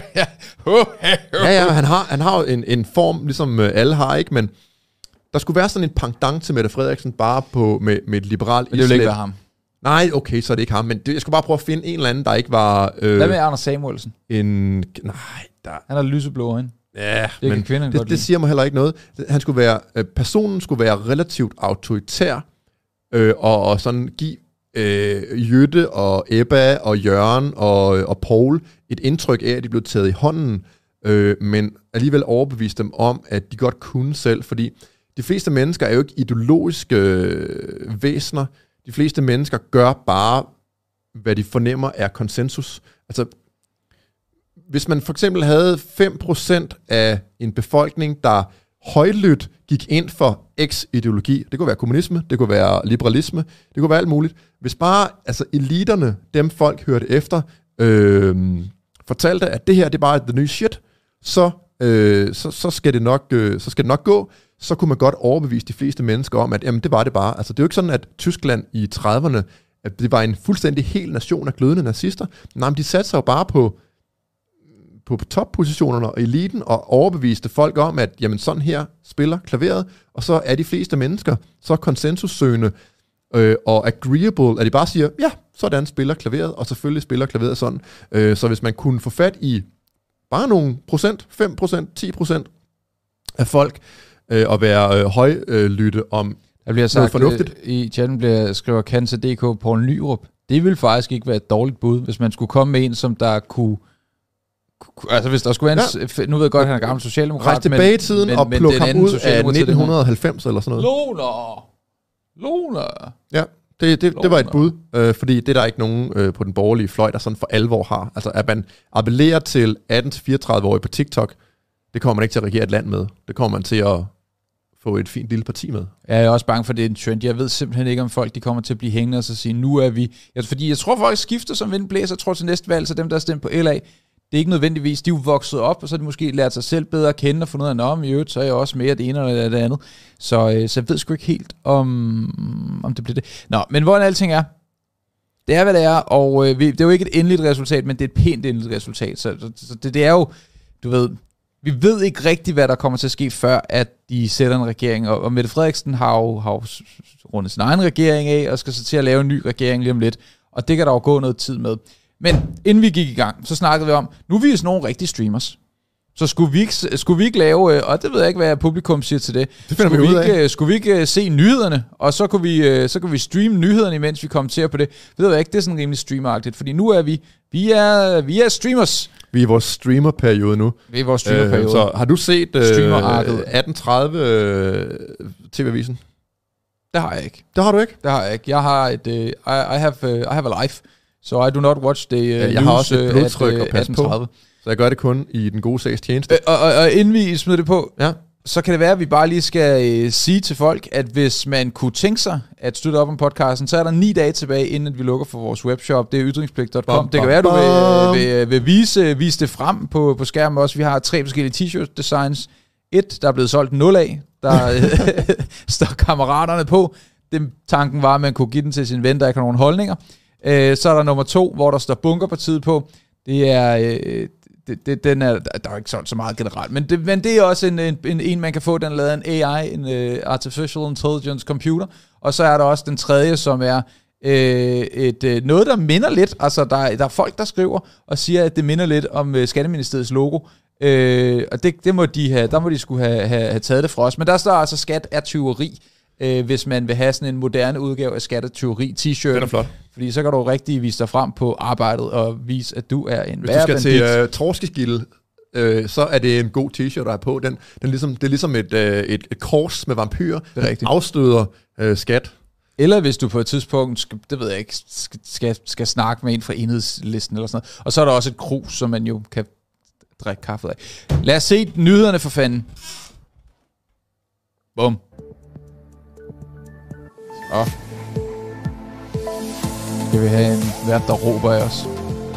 ja, han har jo en form, ligesom alle har, ikke? Men der skulle være sådan en pendant til Mette Frederiksen, bare med et liberalt islet. Det ville ikke være ham. Nej, okay, så er det ikke ham, men jeg skulle bare prøve at finde en eller anden, der ikke var... Hvad med Anders Samuelsen? Han har lyseblå øjne. Ja, men det siger mig heller ikke noget. Personen skulle være relativt autoritær, og sådan give Jytte og Ebba og Jørgen og Poul et indtryk af, at de blev taget i hånden, men alligevel overbevise dem om, at de godt kunne selv, fordi de fleste mennesker er jo ikke ideologiske væsener. De fleste mennesker gør bare, hvad de fornemmer er konsensus. Altså, hvis man for eksempel havde 5% af en befolkning, der højlydt gik ind for X-ideologi, det kunne være kommunisme, det kunne være liberalisme, det kunne være alt muligt. Hvis bare eliterne, dem folk hørte efter, fortalte, at det her det er bare the new shit, så skal det nok gå. Så kunne man godt overbevise de fleste mennesker om, at jamen, det var det bare. Altså, det er jo ikke sådan, at Tyskland i 30'erne, at det var en fuldstændig hel nation af glødende nazister. Nej, men de satte sig jo bare på toppositionerne og eliten og overbeviste folk om, at jamen, sådan her spiller klaveret, og så er de fleste mennesker så konsensussøgende og agreeable, at de bare siger, ja, sådan spiller klaveret, og selvfølgelig spiller klaveret sådan. Så hvis man kunne få fat i bare nogle procent, 5%, 10% af folk, og være højlytte om der bliver sagt, fornuftigt. I chatten skriver Cancer.dk Poul Nyrup. Det ville faktisk ikke være et dårligt bud, hvis man skulle komme med en, som der kunne altså hvis der skulle være en... Nu ved jeg godt, at han er gammel socialdemokrat. Rejse tilbage i tiden og plukke ham ud af 1990 eller sådan noget. Luna! Ja, det var et bud, fordi det er der ikke nogen på den borgerlige fløj, der sådan for alvor har. Altså at man appellerer til 18-34-årige på TikTok, det kommer man ikke til at regere et land med. Det kommer man til at få et fint lille parti med. Jeg er også bange for, det er en trend. Jeg ved simpelthen ikke, om folk de kommer til at blive hængende og så sige, nu er vi... Fordi jeg tror, folk skifter som vind blæser. Jeg tror til næste valg, så dem, der har stemt på LA, det er ikke nødvendigvis, de er jo vokset op, og så har de måske lært sig selv bedre at kende og fundet ud af, i øvrigt, så er jeg også mere det ene eller det andet. Så jeg ved sgu ikke helt, om det bliver det. Nå, men hvordan alting er, det er, hvad det er, og det er jo ikke et endeligt resultat, men det er et pænt endeligt resultat. Så det er jo, du ved, vi ved ikke rigtigt, hvad der kommer til at ske, før at de sætter en regering, og Mette Frederiksen har jo rundet sin egen regering af, og skal så til at lave en ny regering lige om lidt, og det kan der jo gå noget tid med. Men inden vi gik i gang, så snakkede vi om, nu er vi sådan nogle rigtige streamers. Så skulle vi ikke lave, og det ved jeg ikke, hvad publikum siger til det. Det finder vi ud af. Skulle vi ikke se nyhederne, og så kunne vi streame nyhederne, imens vi kommenterer på det. Det ved jeg ikke, det er sådan rimelig streameragtigt, fordi nu er vi er streamers. Vi er i vores streamerperiode nu. Vi er i vores streamerperiode. Så har du set 1830 TV-avisen? Det har jeg ikke. Det har du ikke? Det har jeg ikke. Jeg har I have a life, so I do not watch the jeg news har også et blodtryk at passe på, så jeg gør det kun i den gode sags tjeneste. Og inden vi smider det på, så kan det være, at vi bare lige skal sige til folk, at hvis man kunne tænke sig at støtte op om podcasten, så er der 9 dage tilbage, inden vi lukker for vores webshop. Det er ytringspligt.com. Det kan være, at du vil vise det frem på skærmen også. Vi har 3 forskellige t-shirt designs. Et, der er blevet solgt 0 af. Der står kammeraterne på. Tanken var, at man kunne give den til sin ven, der ikke har nogen holdninger. Så er der nummer 2, hvor der står Bunkerpartiet på. Det er... der er ikke sådan så meget generelt, men det er også en man kan få, den er lavet en AI, en Artificial Intelligence Computer, og så er der også den tredje, som er noget, der minder lidt, altså der er folk, der skriver og siger, at det minder lidt om Skatteministeriets logo, og det må de have, der må de skulle have taget det fra os, men der står altså skat er tyveri, hvis man vil have sådan en moderne udgave af skattetyveri t-shirt. Den er flot. Fordi så kan du rigtig vise dig frem på arbejdet og vise, at du er en hvis du skal til Torskeskilde, så er det en god t-shirt, der er på. Det er ligesom et kors med vampyrer, der afstøder skat. Eller hvis du på et tidspunkt, det ved jeg ikke, skal snakke med en fra Enhedslisten eller sådan noget. Og så er der også et krus, som man jo kan drikke kaffe af. Lad os se nyhederne for fanden. Bum. Og skal vi have en vært, der råber af os.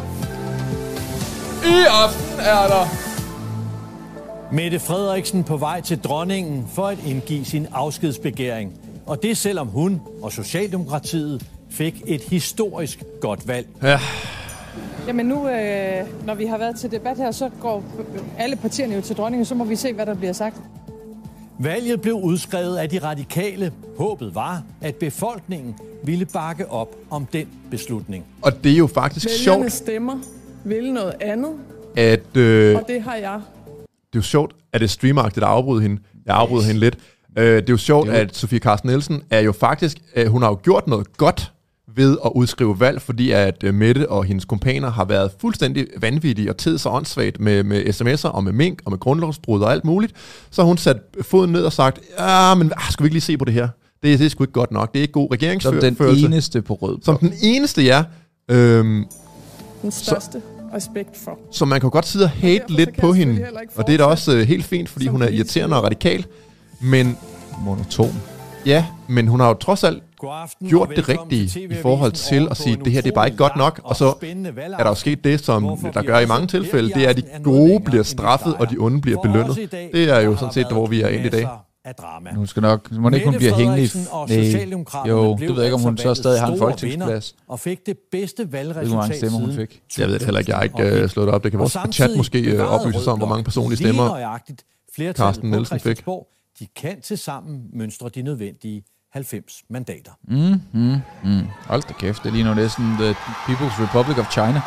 I aften er der Mette Frederiksen på vej til dronningen for at indgive sin afskedsbegæring. Og det selvom hun og Socialdemokratiet fik et historisk godt valg. Ja. Jamen nu, når vi har været til debat her, så går alle partierne jo til dronningen, så må vi se, hvad der bliver sagt. Valget blev udskrevet af de radikale. Håbet var, at befolkningen ville bakke op om den beslutning. Og det er jo faktisk sjovt. Vælgerne stemmer, vil noget andet, at, og det har jeg. Det er jo sjovt, at det er streameragtigt at afbryde hende. Jeg afbryder hende lidt. Det er jo sjovt, at Sofie Carsten Nielsen er jo faktisk, hun har jo gjort noget godt ved at udskrive valg, fordi at Mette og hendes kumpaner har været fuldstændig vanvittige og tid så åndssvagt med sms'er og med mink og med grundlovsbrud og alt muligt. Så har hun sat foden ned og sagt, men skal vi ikke lige se på det her? Det er sgu ikke godt nok. Det er ikke god regeringsførelse. Som den eneste på rød. Som den eneste, ja. Den største respekt for. Så man kan godt sidde og hate lidt på hende. Og det er da også helt fint, fordi hun er irriterende og radikal. Men monoton. Ja, men hun har jo trods alt gjort det rigtige i forhold til at sige, at det her det er bare ikke godt nok. Og så er der jo sket det, som der gør i mange tilfælde. Det er, at de gode bliver straffet, og de onde bliver belønnet. Det er jo sådan set, hvor vi er endt i dag. Hun skal nok, må ikke hun bliver hængende i... Jo, det ved jeg ikke, om hun så stadig har en folketingsplads. Og fik det bedste valgresultat siden hun fik. Jeg ved det heller ikke, jeg har ikke slået op. Det kan vores chat måske oplyse sig om, hvor mange personlige stemmer Carsten Nielsen fik. De kan tilsammen mønstre de nødvendige 90 mandater. Hold da kæft, det ligner næsten The People's Republic of China.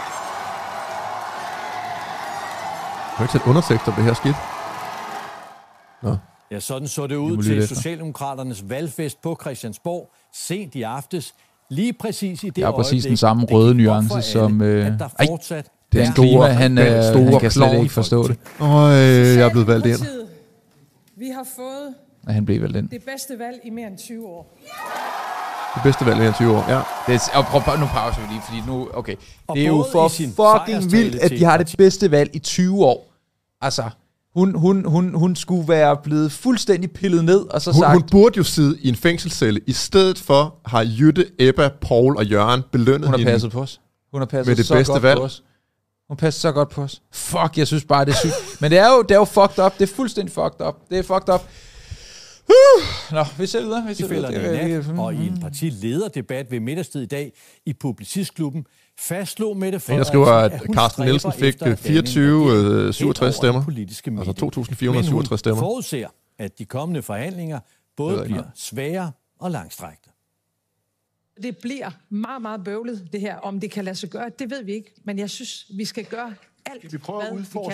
Har du ikke set undertekster på det her skidt? Nå. Ja, sådan så det ud til Socialdemokraternes valgfest på Christiansborg sent i aftes. Lige præcis i det øjeblik, præcis den samme røde nuance som... at der fortsat det er en klima, han kan slet ikke forstå det. Jeg er blevet valgt ind. Vi har fået han blev valgt ind. Det bedste valg i mere end 20 år. Det bedste valg i mere end 20 år, ja. Nu pauser vi lige, fordi nu... Okay. Det er jo for fucking vildt, at de har det bedste valg i 20 år. Altså, hun skulle være blevet fuldstændig pillet ned, og så sagt... Hun burde jo sidde i en fængselscelle. I stedet for har Jytte, Ebba, Paul og Jørgen belønnet hende. Hun har passet på os. Hun har passet med det så bedste godt valg. På os. Hun passer så godt på os. Fuck, jeg synes bare, det er sygt. Men det er jo fucked up. Det er fuldstændig fucked up. Det er fucked up. Nå, vi ser videre. Og i en partilederdebat ved middagstid i dag i Publicistklubben fastslog Mette Frederiksen, der skriver, at Carsten Nielsen fik 2467 stemmer. Altså 2.467 stemmer. Hun forudser, at de kommende forhandlinger både bliver svære og langstrækte. Det bliver meget, meget bøvlet, det her. Om det kan lade sig gøre, det ved vi ikke. Men jeg synes, vi skal gøre alt, vi prøver at udforske.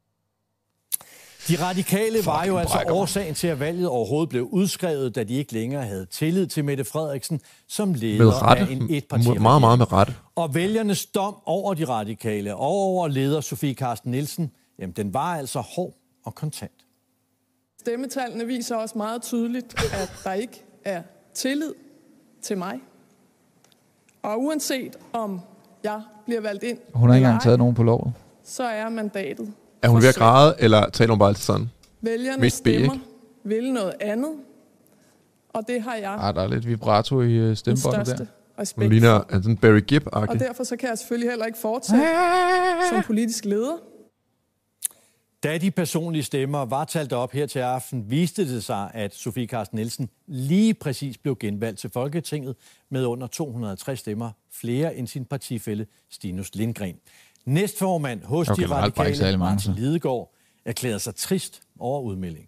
De radikale var jo altså årsagen til, at valget overhovedet blev udskrevet, da de ikke længere havde tillid til Mette Frederiksen som leder af en etpartiregering. Meget med rette. Og vælgernes dom over de radikale og over leder Sofie Carsten Nielsen, jamen den var altså hård og kontant. Stemmetallene viser også meget tydeligt, at der ikke er tillid til mig. Og uanset om jeg bliver valgt ind, hun har ikke engang taget nogen på lovet, så er mandatet. Er hun ved at græde, eller taler hun bare altid sådan? Vælgernes stemmer vil noget andet, og det har jeg. Der er lidt vibrato i stemmebåndet der. Hun ligner sådan Barry Gibb-agtig. Og derfor så kan jeg selvfølgelig heller ikke fortsætte som politisk leder. Da de personlige stemmer var talt op her til aften, viste det sig, at Sofie Carsten Nielsen lige præcis blev genvalgt til Folketinget med under 260 stemmer, flere end sin partifælle Stinus Lindgren. Næstformand hos de radikale, Martin Lidegaard, erklærede sig trist over udmeldingen.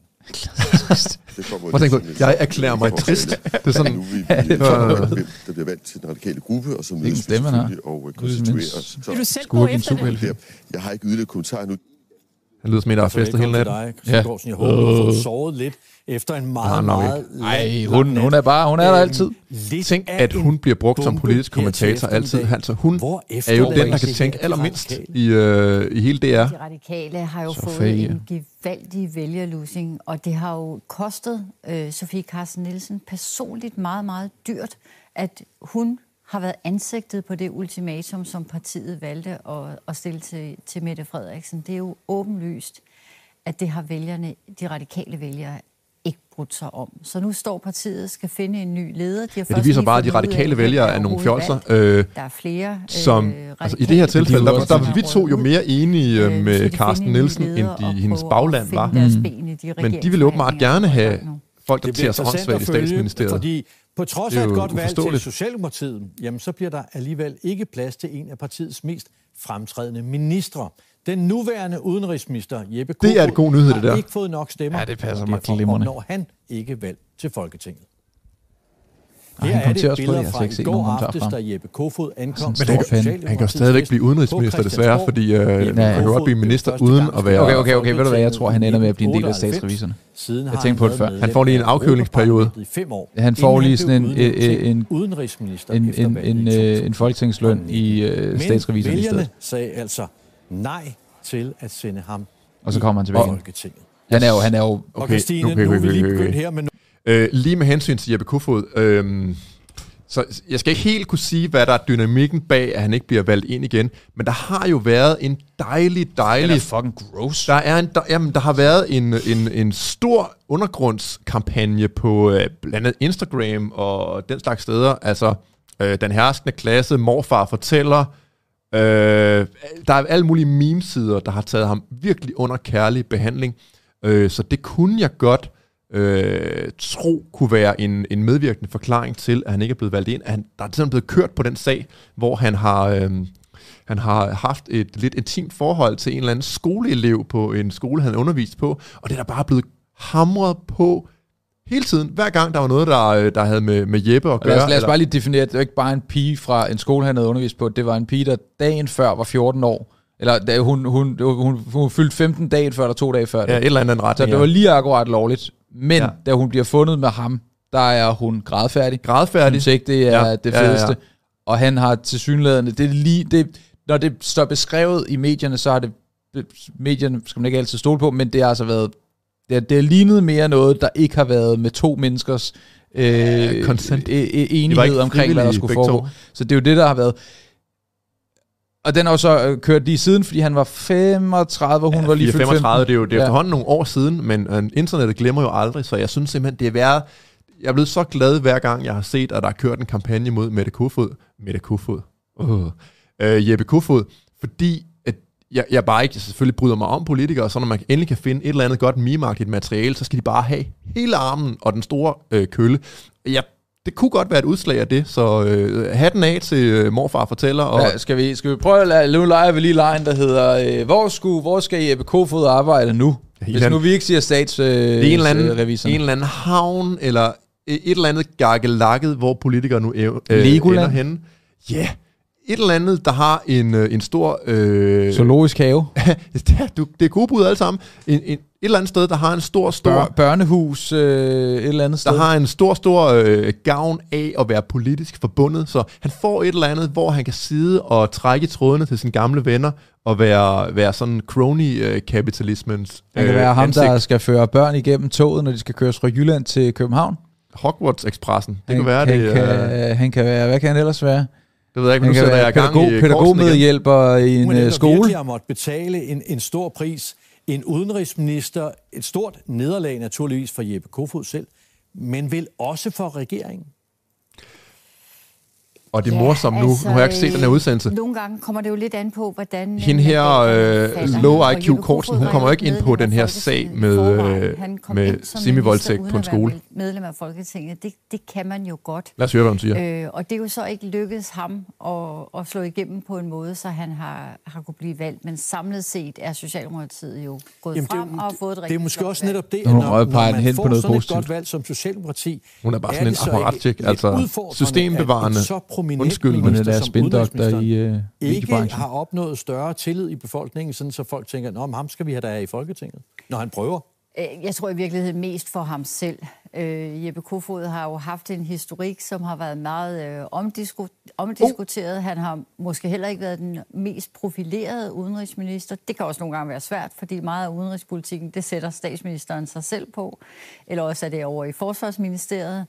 Jeg erklærer mig trist. Det er sådan, nu der bliver valgt til den radikale gruppe, og så mødes vi selvfølgelig og konstituerer. Vil du selv gå efter det? Jeg har ikke yderligere kommentarer nu. Han lyder som en, der har festet hele natten. Jeg håber, du har fået sovet lidt efter en meget hun er der altid. Tænk, at hun bliver brugt som politisk kommentator altid. Altså, hun er jo den, der kan tænke allermindst i hele DR. De radikale har jo fået en gevaldig vælgerlusing, og det har jo kostet Sofie Carsten Nielsen personligt meget, meget dyrt, at hun har været ansigtet på det ultimatum, som partiet valgte at stille til Mette Frederiksen. Det er jo åbenlyst, at det har vælgerne, de radikale vælgere, ikke brudt sig om. Så nu står partiet skal finde en ny leder. Det viser bare, at de radikale vælgere er nogle fjolser. Der er flere som, altså, i det her tilfælde, der vi to jo mere enige med Carsten Nielsen, end hendes bagland var. Men de vil åbenbart gerne have folk, der tager sig håndsvagt i statsministeriet. Fordi på trods af et godt valg til Socialdemokratiet, jamen, så bliver der alligevel ikke plads til en af partiets mest fremtrædende ministre. Den nuværende udenrigsminister, Jeppe Kofod, det er en god nyhed, det der. Har ikke fået nok stemmer. Ja, det passer mig glimrende. Når han ikke valgt til Folketinget. Her er det billeder fra i går aftes, da Jeppe Kofod ankom. Men han kan stadigvæk blive udenrigsminister, desværre, fordi han kan godt blive minister uden at være... Okay, ved du hvad, jeg tror, han ender med at blive en del af statsrevisoren. Jeg tænkte på det før. Han får lige en afkølingsperiode. Han får lige sådan en folketingsløn i statsrevisoren i stedet. Vælgerne sagde altså nej til at sende ham. Og så kommer han tilbage. Folketinget. Han er jo... Okay, Stine, nu er vi lige begyndt her med... Lige med hensyn til Jeppe Kofod, så jeg skal ikke helt kunne sige, hvad der er dynamikken bag, at han ikke bliver valgt ind igen, men der har jo været en dejlig... Det er fucking gross. Der har været en stor undergrundskampagne på blandt andet Instagram og den slags steder, altså den herskende klasse, morfar fortæller, der er alle mulige memesider, der har taget ham virkelig under kærlig behandling, så det kunne jeg godt tro kunne være en medvirkende forklaring til, at han ikke er blevet valgt ind. Der er simpelthen blevet kørt på den sag, hvor han har haft et lidt intimt forhold til en eller anden skoleelev på en skole, han undervist på, og det er der bare blevet hamret på hele tiden. Hver gang der var noget, der havde med Jeppe at gøre. Lad os bare lige definere, det var ikke bare en pige fra en skole, han havde undervist på. Det var en pige, der dagen før var 14 år. Eller da hun fyldte 15 dagen før, eller 2 dage før. Ja, et eller andet ret. Så det var lige akkurat lovligt. Men da hun bliver fundet med ham, der er hun grædfærdig. Jeg synes ikke, det er det fedeste. Ja. Og han har tilsyneladende, når det står beskrevet i medierne, så har det, medierne skal man ikke altid stole på, men det har altså været, det har lignet mere noget, der ikke har været med to menneskers enighed omkring, hvad der skulle foregå. Så det er jo det, der har været. Og den har jo så kørt lige siden, fordi han var 35, og hun var lige 35, det er jo efterhånden nogle år siden, men internettet glemmer jo aldrig, så jeg synes simpelthen, det er værd. Jeg er blevet så glad hver gang, jeg har set, at der er kørt en kampagne mod Jeppe Kofod, fordi at jeg bare ikke selvfølgelig bryder mig om politikere, så når man endelig kan finde et eller andet godt meme-agtigt materiale, så skal de bare have hele armen og den store kølle. Det kunne godt være et udslag af det, så hatten af til morfar fortæller. Og ja, skal vi prøve at nu leger vi lige lejen, der hedder, hvor skal Jeppe Kofod arbejde nu? Hvis nu vi ikke siger statsrevisor. En eller anden havn, eller et eller andet gakkelakket, hvor politikere nu ender henne. Ja, yeah. Et eller andet, der har en stor... zoologisk have. Det er gode bud alle sammen. Et eller andet sted, der har en stor... børnehus, et eller andet sted. Der har en stor gavn af at være politisk forbundet, så han får et eller andet, hvor han kan sidde og trække trådene til sine gamle venner, og være sådan crony-kapitalismens Han kan være ham, der skal føre børn igennem toget, når de skal køres fra Jylland til København. Hogwarts-ekspressen. Det kan være det. Han kan være... Hvad kan han ellers være? Det ved jeg ikke, nu sætter jeg gang i pædagogmedhjælper i en skole. Hun har måttet betale en stor pris. En udenrigsminister, et stort nederlag naturligvis for Jeppe Kofod selv, men vel også for regeringen. Og det er morsomt nu. Nu har jeg ikke set den her udsendelse. Nogle gange kommer det jo lidt an på, hvordan... Hende her, low IQ Kortsen, hun kommer ikke ind på den her sag med semivoldtægt på en skole. Medlem af Folketinget, det kan man jo godt. Lad os høre, hvad hun siger. Og det er jo så ikke lykkedes ham at slå igennem på en måde, så han har kunne blive valgt. Men samlet set er Socialdemokratiet jo gået frem og fået et rigtig... Det er måske også netop det, når man får sådan et godt valg som Socialdemokrati... Hun er bare sådan en apparatchik, altså systembevarende... Undskyld, der spindokter i ikke har opnået større tillid i befolkningen, sådan så folk tænker, nå, ham skal vi have der i Folketinget, når han prøver. Jeg tror i virkeligheden mest for ham selv. Jeppe Kofod har jo haft en historik, som har været meget omdiskuteret. Han har måske heller ikke været den mest profilerede udenrigsminister. Det kan også nogle gange være svært, fordi meget af udenrigspolitikken, det sætter statsministeren sig selv på. Eller også er det over i Forsvarsministeriet.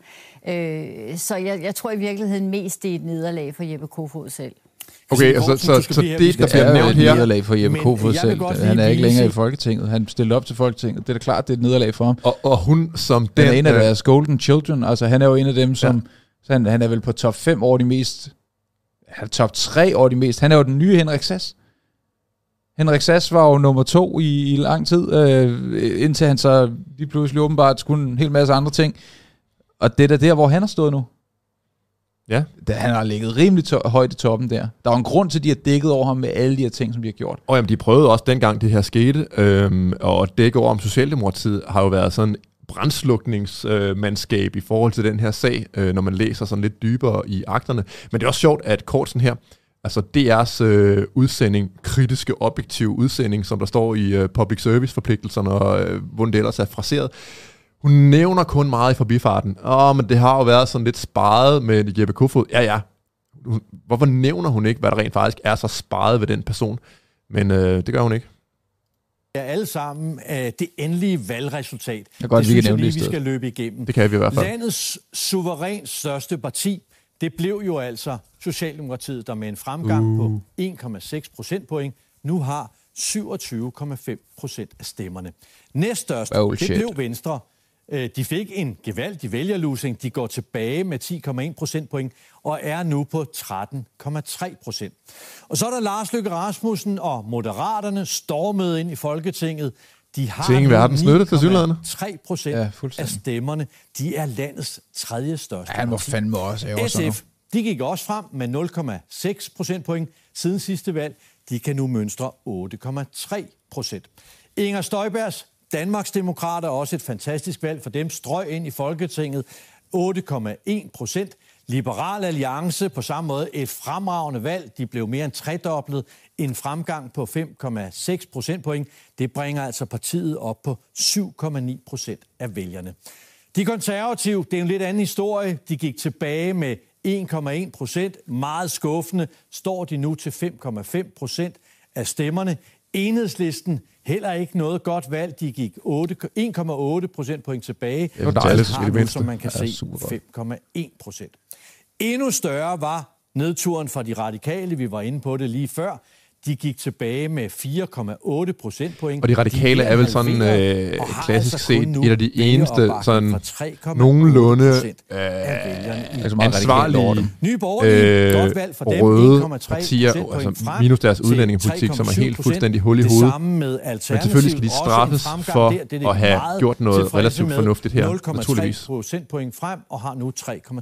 Så jeg tror i virkeligheden mest, det er et nederlag for Jeppe Kofod selv. Okay, så det, der bliver nævnt her... nederlag for Jeppe Kofod selv. Han er ikke længere i Folketinget. Han stiller op til Folketinget. Det er da klart, det er et nederlag for ham. Og hun som den... Han er en af deres golden children. Altså, han er jo en af dem, som... Ja. Han er vel på top 5 over de mest... top 3 over de mest. Han er jo den nye Henrik Sass. Henrik Sass var jo nummer 2 i lang tid, indtil han så lige pludselig åbenbart skulle en hel masse andre ting. Og det er der, hvor han har stået nu. Ja. Han har ligget rimelig højt i toppen der. Der var en grund til, at de har dækket over ham med alle de her ting, som de har gjort. Og jamen, de prøvede også dengang det her skete, og at dække over om Socialdemokratiet har jo været sådan brandslukningsmandskab i forhold til den her sag, når man læser sådan lidt dybere i akterne. Men det er også sjovt, at Kortsen her, altså DR's udsending, kritiske, objektiv udsending, som der står i public service-forpligtelserne, og hvordan det ellers er fraseret, hun nævner kun meget i forbifarten. Men det har jo været sådan lidt sparet med Jeppe Kofod. Ja. Hvorfor nævner hun ikke, hvad der rent faktisk er så sparet ved den person? Men det gør hun ikke. Ja, alle sammen det endelige valgresultat. Det synes jeg lige, vi skal løbe igennem. Det kan vi i hvert fald. Landets suverænt største parti, det blev jo altså Socialdemokratiet, der med en fremgang på 1,6 procentpoint nu har 27,5% af stemmerne. Næststørst, det blev Venstre. De fik en gevaldig vælgerlosing. De går tilbage med 10,1 procentpoint og er nu på 13,3%. Og så er der Lars Løkke Rasmussen og Moderaterne stormede ind i Folketinget. De har 9,3% af stemmerne. De er landets tredje største. Han må fandme også. SF, de gik også frem med 0,6 procentpoint siden sidste valg. De kan nu mønstre 8,3%. Inger Støjbergs Danmarksdemokrater er også et fantastisk valg for dem. Strøg ind i Folketinget 8,1%. Liberal Alliance på samme måde et fremragende valg. De blev mere end tredoblet. En fremgang på 5,6 procentpoint. Det bringer altså partiet op på 7,9% af vælgerne. De Konservative, det er en lidt anden historie. De gik tilbage med 1,1%. Meget skuffende står de nu til 5,5% af stemmerne. Enhedslisten heller ikke noget godt valg. De gik 1,8 procentpoint tilbage. Det var dejligt, nu, som man kan se, 5,1%. Endnu større var nedturen fra de radikale. Vi var inde på det lige før. De gik tilbage med 4,8 procentpoint. Og de radikale er vel sådan klassisk set et af de eneste sådan nogenlunde ansvarlige røde partier, altså minus deres udlændingepolitik, som er helt fuldstændig hul i hovedet. Men selvfølgelig skal de straffes for at have gjort noget relativt fornuftigt her, naturligvis. 0,3 procentpoint frem, og har nu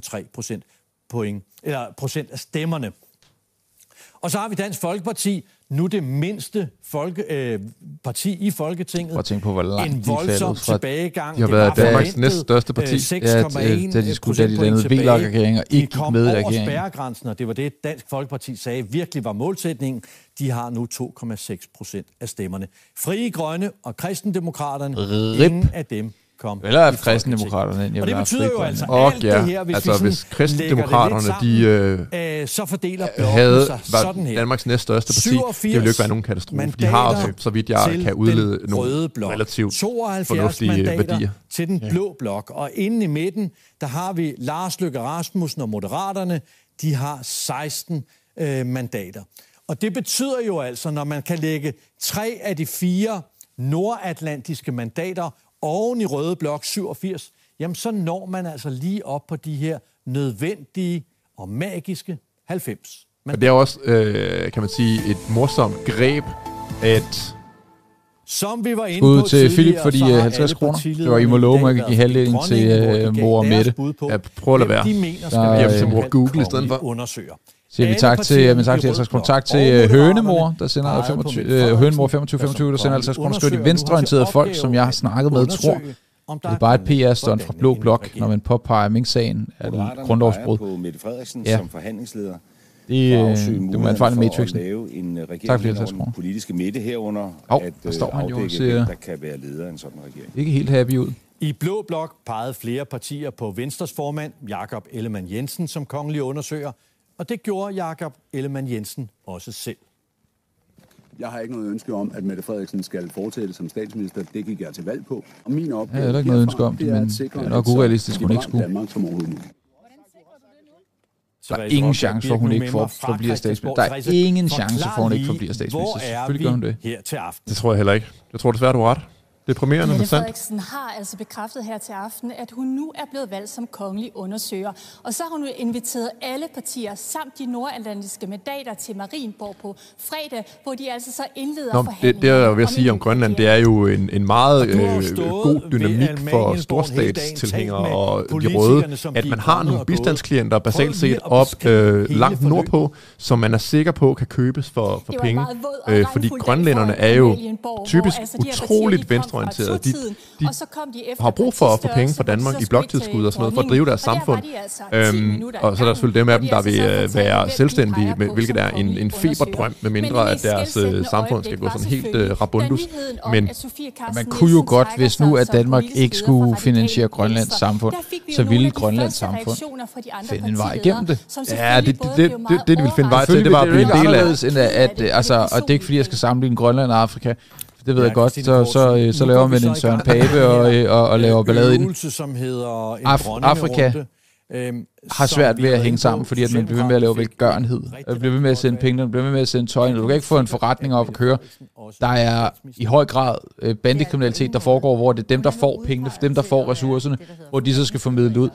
3,3 procent af stemmerne. Og så har vi Dansk Folkeparti, nu det mindste parti i Folketinget. Prøv at tænke på, hvor langt en voldsom tilbagegang. De har været Danmarks næststørste parti. 6,1 da de lavede VLAG-regering og ikke gik med i regeringen. De kom over spærregrænsen, og det var det, Dansk Folkeparti sagde virkelig var målsætningen. De har nu 2,6% af stemmerne. Frie Grønne og Kristendemokraterne, ingen af dem kom. Eller er Kristendemokraterne, og det betyder jo altså alt det her, hvis Kristendemokraterne de så fordeler havde været Danmarks næststørste parti, det ville jo ikke være nogen katastrofe. De har også, så vidt jeg kan udlede, nogle relativt fornuftige værdier. Til den blå blok, og inde i midten, der har vi Lars Løkke Rasmussen og Moderaterne, de har 16 mandater. Og det betyder jo altså, når man kan lægge 3 af de 4 nordatlantiske mandater oven i røde blok 87, jamen så når man altså lige op på de her nødvendige og magiske 90. Og det er også, kan man sige, et morsomt greb, at som vi var inde ud på til Philip for de 50 kroner. Det var I må love mig at give halvdelen til mor og Mette. Ja, prøv at lade være. Jeg vil til mor Google i stedet for. Undersøger. Siger vi tak til 50 kroner. Tak til Hønemor, der sender 25, der sender 50 kroner. Skriv de venstreorienterede folk, som jeg har snakket med, tror, det er bare et PR-stunt fra Blå Blok, når man påpeger Mink-sagen af grundlovsbrud. På Mette Frederiksen som forhandlingsleder. Det må man fejle Matrixen. Tak for 50 kroner. Politiske midte herunder, der står han jo, der kan være leder af en sådan regering. Ikke helt happy ud. I Blå Blok pegede flere partier på Venstres formand, Jakob Ellemann-Jensen, som kongelig undersøger. Og det gjorde Jakob Ellemann-Jensen også selv. Jeg har ikke noget ønske om, at Mette Frederiksen skal fortsætte som statsminister. Det gik jeg til valg på. Og min opgave er ikke noget ønske om det, men det er nok urealistisk, hun ikke skulle. Der er ingen chance for, hun ikke forbliver statsminister. Der er ingen chance for, hun ikke forbliver statsminister. Selvfølgelig gør hun det. Det tror jeg heller ikke. Jeg tror desværre, du har ret. Deprimerende, Mette Frederiksen har altså bekræftet her til aften, at hun nu er blevet valgt som kongelig undersøger. Og så har hun inviteret alle partier samt de nordatlantiske mandater til Marienborg på fredag, hvor de altså så indleder forhandlinger. Det jeg vil sige om Grønland, det er jo en meget god dynamik for storstatstilhængere og de røde, at man har nogle bistandsklienter basalt set op langt nordpå, som man er sikker på kan købes for penge. Fordi grønlænderne er jo typisk utroligt venstreorienterede. De har brug for at få penge fra Danmark i bloktilskud og sådan noget, for at drive deres samfund. Og så er der selvfølgelig dem af dem, der vil være selvstændige, hvilket er en feberdrøm, med mindre at deres samfund skal gå sådan helt rabundus. Men man kunne jo godt, hvis nu at Danmark ikke skulle finansiere Grønlands samfund, så ville Grønlands samfund finde en vej igennem det. Ja, det de ville finde vej til, det var at blive en del af. Og det er ikke fordi, jeg skal sammenligne Grønland og Afrika. Det ved jeg godt, så laver man en Søren Pape og laver ballade i den. Afrika har svært ved at hænge sammen, fordi at man bliver ved med at lave velgørenhed. Man bliver ved med at sende penge, man bliver ved med at sende tøj. Du kan ikke få en forretning op at køre. Der er i høj grad bandekriminalitet, der foregår, hvor det er dem, der får pengene, dem, der får ressourcerne, hvor de så skal formidle ud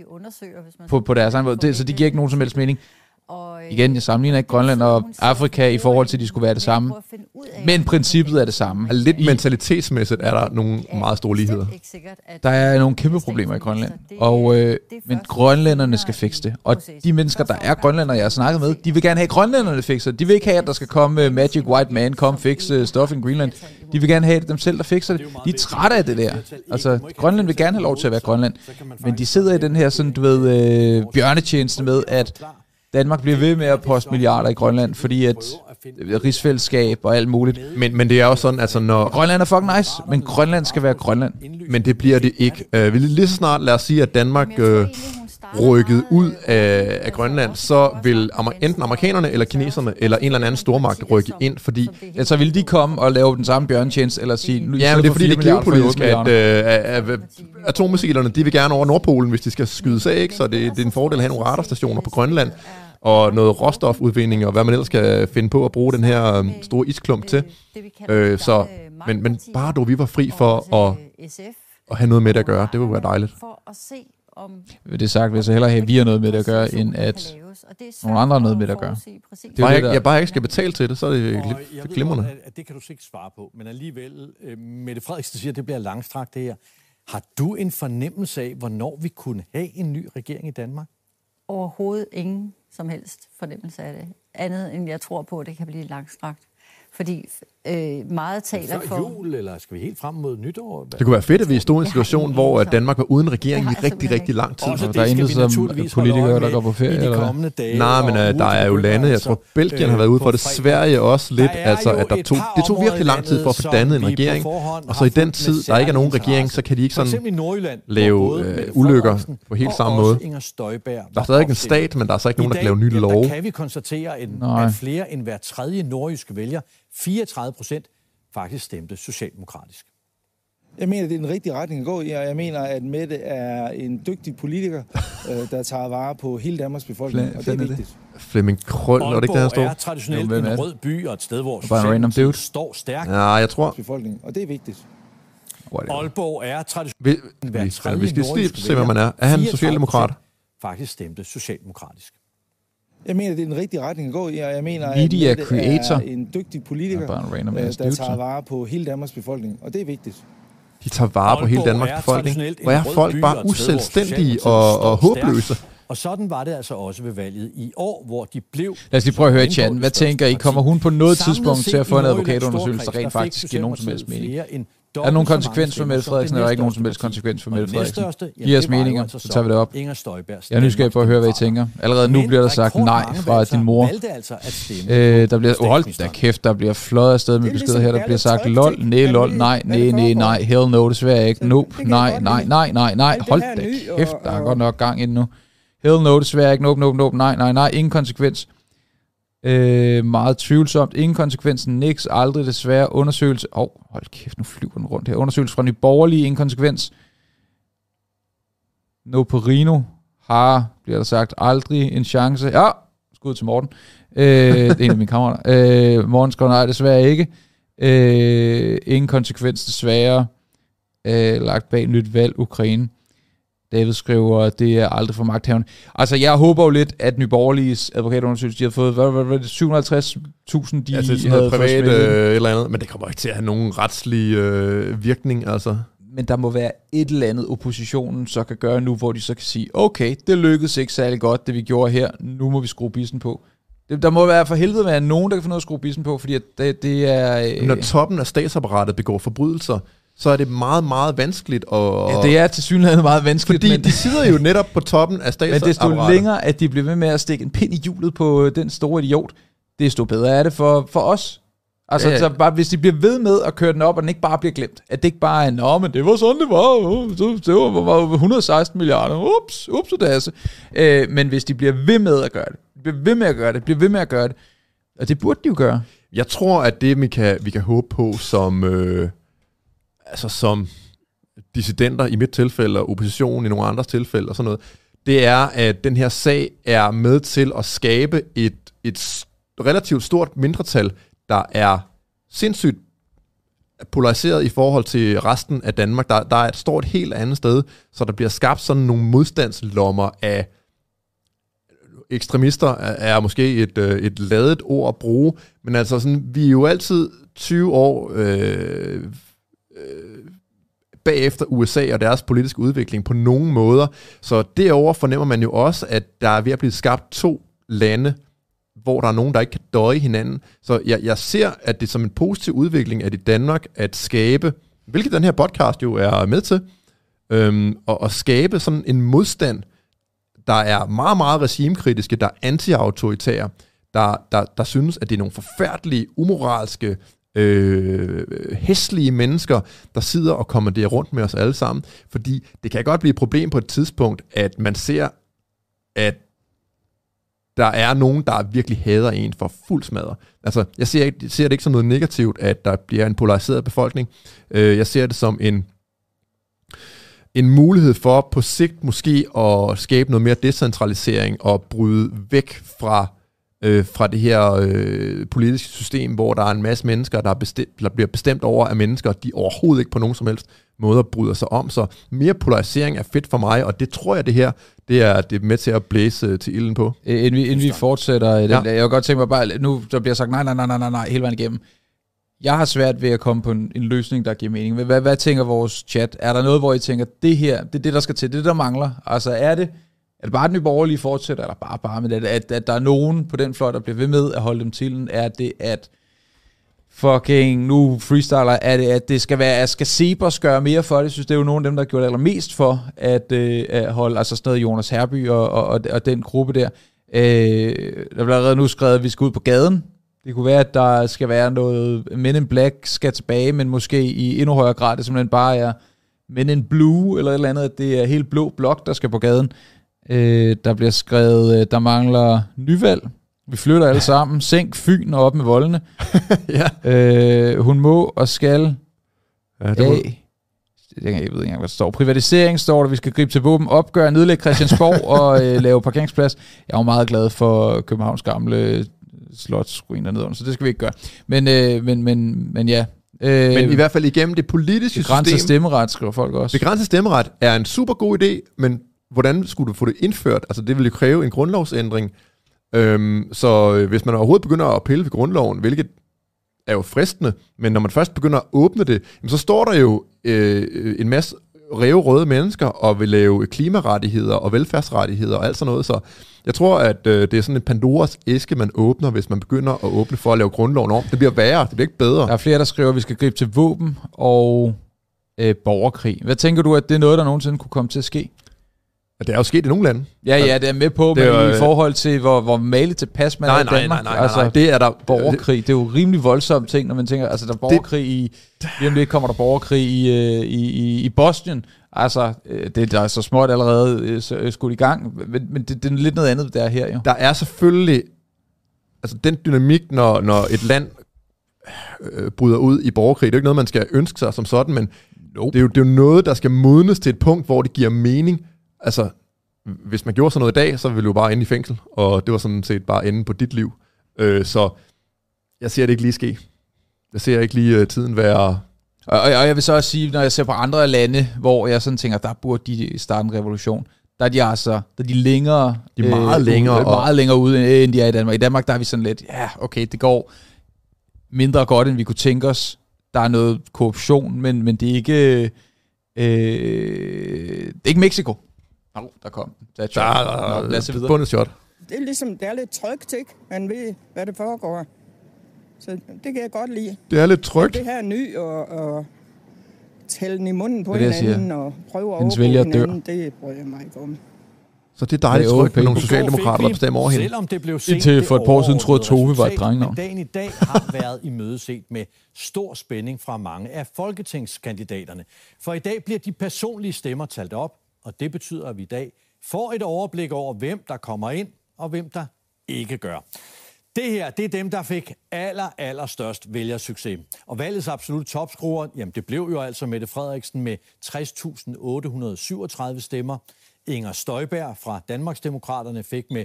på deres egen måde. Så det giver ikke nogen som helst mening. Igen, jeg sammenligner ikke Grønland og Afrika i forhold til, at de skulle være det samme. Men princippet er det samme. Lidt mentalitetsmæssigt er der nogle meget store ligheder. Der er nogle kæmpe problemer i Grønland. Men grønlænderne skal fikse det. Og de mennesker, der er grønlændere, jeg har snakket med, de vil gerne have grønlænderne fikser det. De vil ikke have, at der skal komme Magic White Man, come fix stuff in Greenland. De vil gerne have det dem selv, der fikser det. De er trætte af det der. Altså, Grønland vil gerne have lov til at være Grønland. Men de sidder i den her sådan, du ved, bjørnetjeneste med, at Danmark bliver ved med at poste milliarder i Grønland, fordi at rigsfællesskab og alt muligt. Men det er også sådan, altså når... Grønland er fucking nice, men Grønland skal være Grønland. Men det bliver det ikke. Lige så snart, lad os sige, at Danmark rykket ud af Grønland, så vil enten amerikanerne eller kineserne eller en eller anden stormagt rykke ind, fordi... Ja, så vil de komme og lave den samme bjørntjeneste, eller sige... Ja, men det er fordi, det er geopolitisk, at atommissilerne, de vil gerne over Nordpolen, hvis de skal skydes af, ikke? Så det er en fordel at have nogle radarstationer på Grønland. og noget råstofudvinding, og hvad man ellers skal finde på at bruge den her store isklump til. Men bare vi var fri for at have noget med det at gøre, det ville være dejligt. Det er sagt, hvis jeg hellere have, vi har noget med det at gøre, end at nogle andre har noget med det at gøre. Jeg bare ikke skal betale til det, så er det lidt glimrende. Det kan du sikkert svare på, men alligevel, Mette Frederiksen siger, at det bliver langstrakt det her. Har du en fornemmelse af, hvornår vi kunne have en ny regering i Danmark? Overhovedet ingen som helst fornemmelse af det. Andet end jeg tror på, at det kan blive langstrakt. Fordi meget taler for... jul, eller skal vi helt frem mod nytår? Det kunne være fedt, at vi stod i en situation, hvor Danmark var uden regering i rigtig lang tid. Og der er intet som politikere, der går på ferie, eller? Nej, men der er jo lande, jeg tror Belgien har været ude for det, Sverige også lidt, altså at det tog virkelig lang tid for at få dannet en regering, og så i den tid, der ikke er nogen regering, så kan de ikke sådan lave ulykker på helt samme måde. Der er stadig en stat, men der er så ikke nogen, der kan lave nye love. Der kan vi konstatere, at flere end hver tredje nordjyske vælger, 34% faktisk stemte socialdemokratisk. Jeg mener, det er den rigtige retning at gå i, og jeg mener, at Mette er en dygtig politiker, der tager vare på hele Danmarks befolkning, og det er vigtigt. Flemming Krøll, var det ikke det, han stod? Aalborg er traditionelt en rød by, og et sted, hvor Socialdemokratiet står stærkt. Ja, jeg tror... Befolkning, og det er vigtigt. Aalborg er traditionelt... Vi skal lige se, hvad man er. Er han socialdemokrat? Faktisk stemte socialdemokratisk. Jeg mener, det er den rigtige retning at gå i, og jeg mener, at Media Mette creator. Er en dygtig politiker, der tager vare på hele Danmarks befolkning, og det er vigtigt. De tager vare på hele Danmarks befolkning. Hvor er folk bare uselvstændige og håbløse. Og sådan var det altså også ved valget i år, hvor de blev... Lad os lige prøve at høre i chatten. Hvad tænker I? Kommer hun på noget tidspunkt til at få en advokatundersøgelse, der rent faktisk giver nogen som helst mening? Er der nogen konsekvens for Mette Frederiksen, eller er der ikke nogen som helst konsekvens for Mette Frederiksen? Giv os meninger, så tager vi det op. Jeg er nysgerrig på at høre, hvad I tænker. Allerede nu bliver der sagt nej fra din mor. Der bliver... hold da kæft, der bliver fløjet afsted med beskeder her. Der bliver sagt lol, lol, nej, hell no, desværre ikke, nope, nej. Hold da kæft, der er godt nok gang ind nu. Hell no, desværre ikke, nope, nej, ingen konsekvens. Meget tvivlsomt. Ingen konsekvens. Niks. Aldrig desværre. Undersøgelse. Hold kæft, nu flyver den rundt her. Undersøgelse fra Nye Borgerlige. Ingen konsekvens. No Perino. Har, bliver der sagt. Aldrig en chance. Ja, skud til Morten. Det er en af mine kammerater. Morten skriver nej, desværre ikke. Ingen konsekvens, desværre. Lagt bag nyt valg. Ukraine. David skriver, at det er aldrig for magthavende. Altså, jeg håber jo lidt, at Nye Borgerliges advokatundersøgelse, de har fået, hvad var det, 750.000, de altså, havde privat eller andet, men det kommer ikke til at have nogen retslig virkning, altså. Men der må være et eller andet, oppositionen så kan gøre nu, hvor de så kan sige, okay, det lykkedes ikke særlig godt, det vi gjorde her, nu må vi skrue bissen på. Der må være for helvede være nogen, der kan få noget at skrue bissen på, fordi det er... Når toppen af statsapparatet begår forbrydelser, så er det meget, meget vanskeligt at... Ja, det er tilsyneladende meget vanskeligt. Fordi de sidder jo netop på toppen af statsapparatet. Men desto længere, at de bliver ved med at stikke en pind i hjulet på den store idiot, desto bedre er det for os. Altså, så bare, hvis de bliver ved med at køre den op, og den ikke bare bliver glemt. At det ikke bare er, nå, men det var sådan, det var. Det var 116 milliarder. Ups, dasse. Men hvis de bliver ved med at gøre det, bliver ved med at gøre det, og det burde de jo gøre. Jeg tror, at det, vi kan håbe på som dissidenter i mit tilfælde, og opposition i nogle andres tilfælde og sådan noget, det er, at den her sag er med til at skabe et relativt stort mindretal, der er sindssygt polariseret i forhold til resten af Danmark. Der står et helt andet sted, så der bliver skabt sådan nogle modstandslommer af ekstremister, er måske et ladet ord at bruge, men altså sådan, vi er jo altid 20 år bagefter USA og deres politiske udvikling på nogen måder. Så derover fornemmer man jo også, at der er ved at blive skabt to lande, hvor der er nogen, der ikke kan døje hinanden. Så jeg ser, at det er som en positiv udvikling af i Danmark at skabe, hvilket den her podcast jo er med til, at skabe sådan en modstand, der er meget, meget regimekritiske, der er anti-autoritære, der synes, at det er nogle forfærdelige, umoralske, hæslige mennesker, der sidder og kommanderer rundt med os alle sammen. Fordi det kan godt blive et problem på et tidspunkt, at man ser, at der er nogen, der virkelig hader en for fuld smadre. Altså, jeg ser det ikke som noget negativt, at der bliver en polariseret befolkning. Jeg ser det som en mulighed for på sigt måske at skabe noget mere decentralisering og bryde væk fra det her politiske system, hvor der er en masse mennesker, der bliver bestemt over af mennesker, de overhovedet ikke på nogen som helst måde bryder sig om. Så mere polarisering er fedt for mig, og det tror jeg, det her det er med til at blæse til ilden på. Inden vi fortsætter, jeg vil godt tænke mig bare, nu der bliver sagt nej, hele vejen igennem. Jeg har svært ved at komme på en løsning, der giver mening. Hvad tænker vores chat? Er der noget, hvor I tænker, det her, det er det, der skal til, det der mangler? Altså er det bare den nye borgerlige fortsætter, eller bare med det, at der er nogen på den fløj, der bliver ved med at holde dem til? Er det, at fucking nu freestyler, er det, at det skal være, at skal Cepos gøre mere for det? Jeg synes, det er jo nogle af dem, der har gjort allermest for at holde, altså sådan noget Jonas Herby og den gruppe der. Der bliver allerede nu skrevet, at vi skal ud på gaden. Det kunne være, at der skal være noget Men in Black skal tilbage, men måske i endnu højere grad, det simpelthen bare er Men in Blue, eller et eller andet, at det er helt blå blok, der skal på gaden. Der bliver skrevet, der mangler nyvalg. Vi flytter alle sammen. Sænk Fyn og op med voldene. Ja. Hun må og skal jeg ved ikke engang, hvad der står. Privatisering står der, vi skal gribe til våben, opgøre, nedlægge Christiansborg og lave parkeringsplads. Jeg er jo meget glad for Københavns gamle slotsruin dernede, så det skal vi ikke gøre. Men ja. Men i hvert fald igennem det politiske system. Begrænset stemmeret, skriver folk også. Begrænset stemmeret er en super god idé, men hvordan skulle du få det indført? Altså det vil jo kræve en grundlovsændring. Så hvis man overhovedet begynder at pille ved grundloven, hvilket er jo fristende, men når man først begynder at åbne det, så står der jo en masse ræverøde mennesker og vil lave klimarettigheder og velfærdsrettigheder og alt sådan noget. Så jeg tror, at det er sådan en Pandoras æske, man åbner, hvis man begynder at åbne for at lave grundloven om. Det bliver værre, det bliver ikke bedre. Der er flere, der skriver, at vi skal gribe til våben og borgerkrig. Hvad tænker du, at det er noget, der nogensinde kunne komme til at ske? Det er jo sket i nogle lande. Ja, det er med på, men i forhold til, hvor maligt tilpas man er i Danmark. Nej, det er der. Borgerkrig, det er jo rimelig voldsomme ting, når man tænker, altså der er borgerkrig lige om lidt kommer der borgerkrig i Bosnien. Altså, det er så småt allerede skudt i gang, men det er lidt noget andet, der er her jo. Der er selvfølgelig, altså den dynamik, når et land bryder ud i borgerkrig, det er jo ikke noget, man skal ønske sig som sådan, men det er jo noget, der skal modnes til et punkt, hvor det giver mening. Altså, hvis man gjorde sådan noget i dag, så ville du jo bare ende i fængsel, og det var sådan set bare enden på dit liv. Så jeg ser det ikke lige ske. Jeg ser ikke lige tiden være... Og jeg vil så også sige, når jeg ser på andre lande, hvor jeg sådan tænker, der burde de starte en revolution, der er de længere... De er meget længere. Meget længere ude, end de er i Danmark. I Danmark, der er vi sådan lidt, ja, okay, det går mindre godt, end vi kunne tænke os. Der er noget korruption, men det er ikke... det er ikke Mexico. Der kom. Lad os se videre. Bundeshot. Det er ligesom, det er lidt trygt, ikke? Man ved, hvad det foregår. Så det kan jeg godt lide. Det er lidt trygt. Det her ny og tælle den i munden på hinanden og prøve at åbne hinanden, det bryder jeg mig ikke om. Så det er dejligt trygt med nogle socialdemokrater, der bestemmer over hende. Selvom det blev sent, indtil for et par år siden troede Tove var et drengenavn. Dagen i dag har været imødeset med stor spænding fra mange af folketingskandidaterne. For i dag bliver de personlige stemmer talt op, og det betyder, at vi i dag får et overblik over, hvem der kommer ind, og hvem der ikke gør. Det her, det er dem, der fik allerstørst vælgersucces. Og valgets absolut topscorer, jamen det blev jo altså Mette Frederiksen med 60.837 stemmer. Inger Støjberg fra Danmarksdemokraterne fik med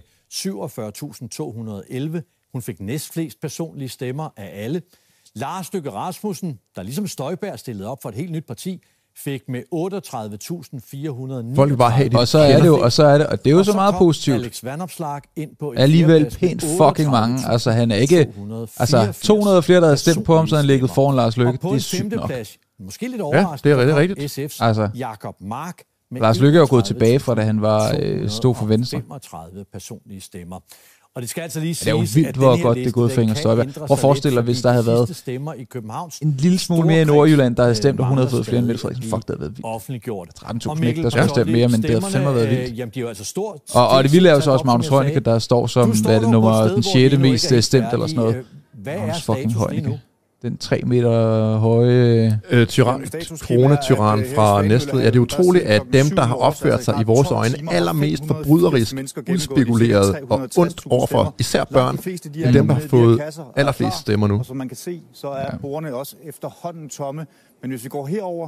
47.211. Hun fik næstflest personlige stemmer af alle. Lars Løkke Rasmussen, der ligesom Støjberg stillede op for et helt nyt parti, fik med 38.409. Folk vil bare have det. Og så er det jo, og det er jo så meget positivt. Alex Vanopslagh ind på alligevel pænt fucking mange. Altså han er ikke, altså 200 flere, der havde stemt på ham, så han ligget foran Lars Løkke. Det er sygt nok. Måske lidt overraskende. Ja, det er rigtigt. SF's altså, Jakob Mark. Lars Løkke er jo gået tilbage fra, da han var stod for Venstre. 35 personlige stemmer. Og det skal altså lige siges, det er jo vildt, hvor godt det er gået for Inger Støjberg. Prøv at forestille dig, hvis der havde været en lille smule mere i Nordjylland, der havde stemt, og hun havde fået flere end Mette Frederiksen. Fuck, det havde været vildt. 13.000 knæk, der skulle stemme mere, men det havde fandme været vildt. Og det vilde er jo så også Magnus Heunicke, der står som, hvad er det, den 6. mest stemt, eller sådan noget. Magnus fucking Heunicke. Den 3 meter høje coronatyran fra Næstved. Ja, det er utroligt, at dem, der har opført sig i vores øjne allermest forbryderisk, udspekuleret og ondt overfor især børn, er dem, der har fået allerflest stemmer nu. Og som man kan se, så er bordene også efterhånden tomme. Men hvis vi går herover,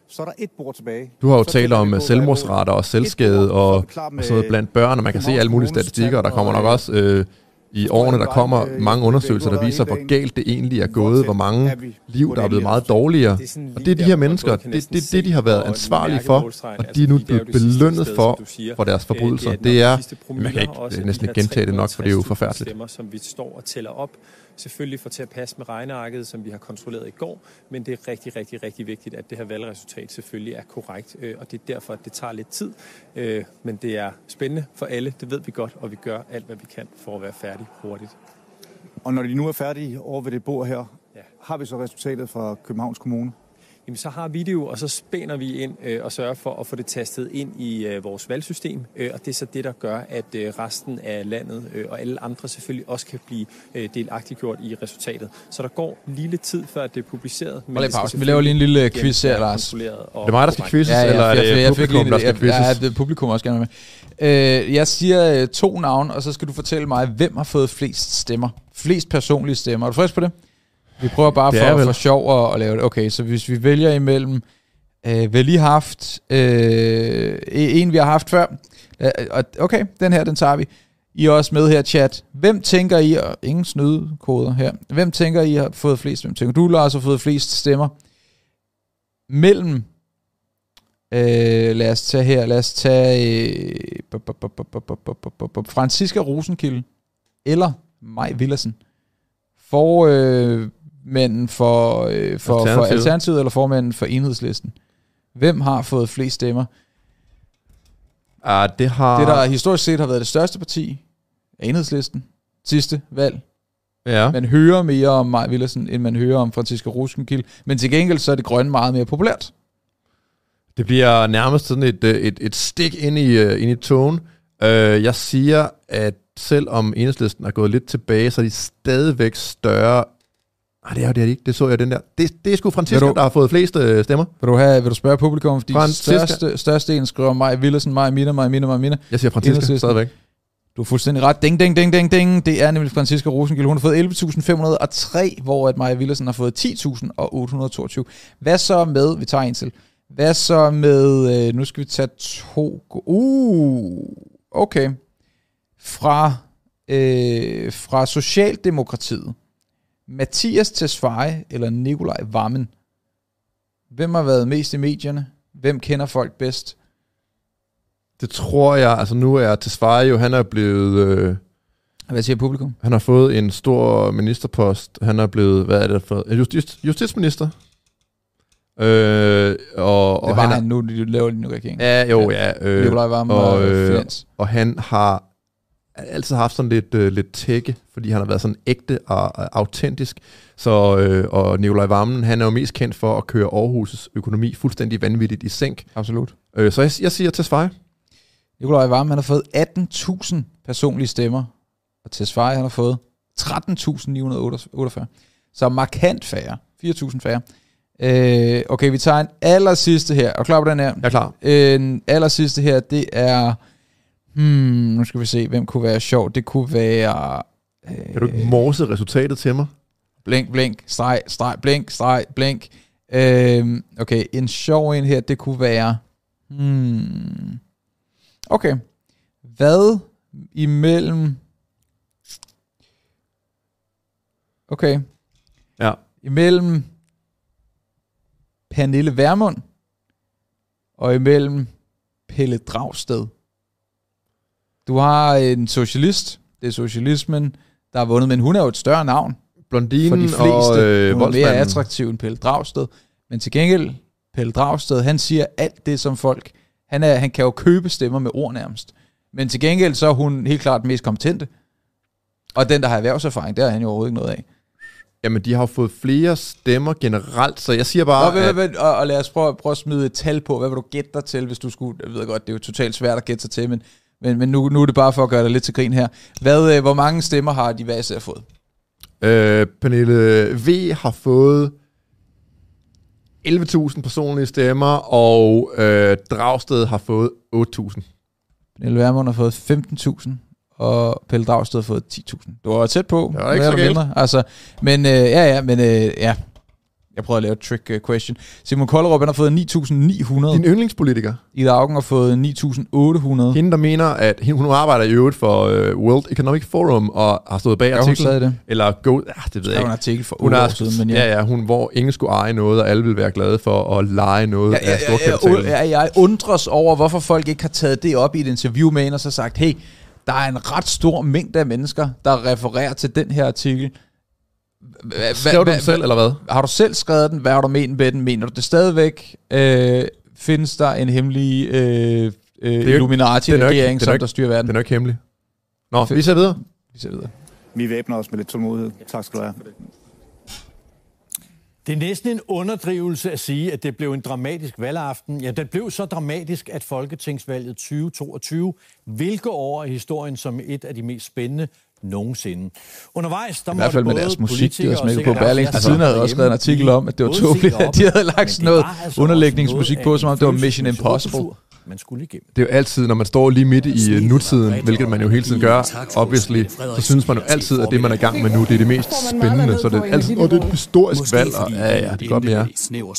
Så er der et bord tilbage. Du har jo talt om selvmordsrater og selvskade og sådan noget blandt børn, og man kan se alle mulige statistikker, og der kommer nok også i årene, der kommer mange undersøgelser, der viser, hvor galt det egentlig er gået, hvor mange liv, der er blevet meget dårligere. Og det er de her mennesker, det de har været ansvarlige for, og de er nu blevet belønnet for deres forbrydelser. Det er, man kan ikke næsten ikke gentage det nok, for det er jo forfærdeligt. Stemmer, som vi står og tæller op. Selvfølgelig for til at passe med regnearket, som vi har kontrolleret i går, men det er rigtig, rigtig, rigtig vigtigt, at det her valgresultat selvfølgelig er korrekt, og det er derfor, at det tager lidt tid. Men det er spændende for alle, det ved vi godt, og vi gør alt, hvad vi kan for at være færdige hurtigt. Og når de nu er færdige over ved det bord her, har vi så resultatet fra Københavns Kommune? Jamen, så har vi det jo, og så spænder vi ind og sørger for at få det tastet ind i vores valgsystem, og det er så det, der gør, at resten af landet og alle andre selvfølgelig også kan blive delagtiggjort i resultatet. Så der går lille tid, før det er publiceret. Men vi laver lige en lille quiz her, Lars. Det er mig, der skal quizzes, eller er det publikum, der skal quizzes? Ja, det er publikum også gerne med. Jeg siger 2 navne, og så skal du fortælle mig, hvem har fået flest stemmer. Flest personlige stemmer. Er du frisk på det? Vi prøver bare for sjov at lave det. Okay, så hvis vi vælger imellem, vi har lige haft en, vi har haft før. Okay, den her, den tager vi. I er også med her, chat. Hvem tænker I, og ingen snydekoder her, hvem tænker I har fået flest? Hvem tænker du, Lars, har fået flest stemmer? Mellem, lad os tage Franciska Rosenkilde eller Mai Villadsen. Formanden for Alternativet eller formanden for Enhedslisten. Hvem har fået flest stemmer? Det der historisk set har været det største parti, Enhedslisten, sidste valg. Ja. Man hører mere om Mai Villadsen, end man hører om Franciska Rosenkilde. Men til gengæld så er det grønne meget mere populært. Det bliver nærmest sådan et stik ind i togen. Jeg siger, at selvom Enhedslisten er gået lidt tilbage, så er de stadigvæk større. Nej, det er det ikke. Det så jeg den der. Det er sgu Franciska, der har fået flest stemmer. Vil du spørge publikum, fordi største en skriver Mai Villadsen, Mai Mina. Jeg siger Franciska stadigvæk. Du er fuldstændig ret. Ding. Det er nemlig Franciska Rosenkilde. Hun har fået 11.503, hvor at Mai Villadsen har fået 10.822. Hvad så med, vi tager en til. Hvad så med, nu skal vi tage 2. Okay. Fra Socialdemokratiet. Mathias Tesfaye eller Nikolaj Wammen? Hvem har været mest i medierne? Hvem kender folk bedst? Det tror jeg, altså nu er Tesfaye jo, han er blevet... Hvad siger publikum? Han har fået en stor ministerpost. Han er blevet, hvad er det for? Justitsminister. Og det var han nu, de laver lige nu regering. Ja, jo, ja. Nikolaj Wammen og finans. Og han har altid haft sådan lidt tække, fordi han har været sådan ægte og autentisk. Så, og Nikolaj Wammen, han er jo mest kendt for at køre Aarhus' økonomi fuldstændig vanvittigt i sænk. Absolut. Så jeg siger Tesfaye. Nikolaj Wammen, han har fået 18.000 personlige stemmer, og Tesfaye, han har fået 13.948. Så markant færre. 4.000 færre. Okay, vi tager en allersidste her. Er du klar på den her? Jeg er klar. En allersidste her, det er... nu skal vi se, hvem kunne være sjov. Det kunne være... Kan du ikke morse resultatet til mig? Blink, streg, blink. Okay, en sjov en her, det kunne være... Okay. Hvad imellem... Okay. Ja. Imellem Pernille Vermund og imellem Pelle Dragsted. Du har en socialist, det er socialismen, der har vundet, men hun er jo et større navn. Blondinen for de fleste. Og hun er mere attraktiv end Pelle Dragsted. Men til gengæld, Pelle Dragsted, han siger alt det, som folk... Han kan jo købe stemmer med ord nærmest. Men til gengæld, så er hun helt klart mest kompetente. Og den, der har erhvervserfaring, der er han jo overhovedet ikke noget af. Jamen, de har fået flere stemmer generelt, så jeg siger bare... Og lad os prøve at smide et tal på. Hvad vil du gætte dig til, hvis du skulle... Jeg ved godt, det er jo totalt svært at gætte sig til, men nu er det bare for at gøre det lidt til grin her. Hvor mange stemmer har de hver især fået? Pernille V har fået 11.000 personlige stemmer, og Dragsted har fået 8.000. Pernille Vermund har fået 15.000, og Pelle Dragsted har fået 10.000. Du var tæt på. Det var ikke så galt. Altså, men ja. Jeg prøver at lave et trick question. Simon Kollerup, han har fået 9.900. Din yndlingspolitiker. Ida Auken har fået 9.800. Hende, der mener, at hun arbejder i øvrigt for World Economic Forum, og har stået bag artiklen. Hun sagde det. Eller det ved jeg ikke. En artikel for 8 år siden, men ja. Hun, hvor ingen skulle eje noget, og alle ville være glade for at lege noget af storkapitalen. Jeg undres over, hvorfor folk ikke har taget det op i et interview med hende, og så sagt, hey, der er en ret stor mængde af mennesker, der refererer til den her artikel. Skrev du den selv, eller hvad? Har du selv skrevet den? Hvad har du ment med den? Mener du det stadigvæk? Findes der en hemmelig Illuminati-regering, som der styrer verden? Den er ikke hemmelig. Nå, vi ser videre. Vi væbner os med lidt tålmodighed. Tak skal du have. Det er næsten en underdrivelse at sige, at det blev en dramatisk valgaften. Ja, den blev så dramatisk, at Folketingsvalget 2022 vil gå over i historien som et af de mest spændende nogensinde. Undervejs, der i hvert fald med deres musik, de havde smækket på. Berlingske Tidende havde også skrevet en artikel om, at det var tåbeligt, at de havde lagt sådan noget underlægningsmusik på, som om det var Mission Impossible. Man skulle igennem. Det er jo altid, når man står lige midt i nutiden, hvilket man jo hele tiden gør, obviously, så synes man jo altid, at det, man er i gang med nu, det er det mest spændende. Så det er altid, det er et historisk valg, og ja, det er godt mere.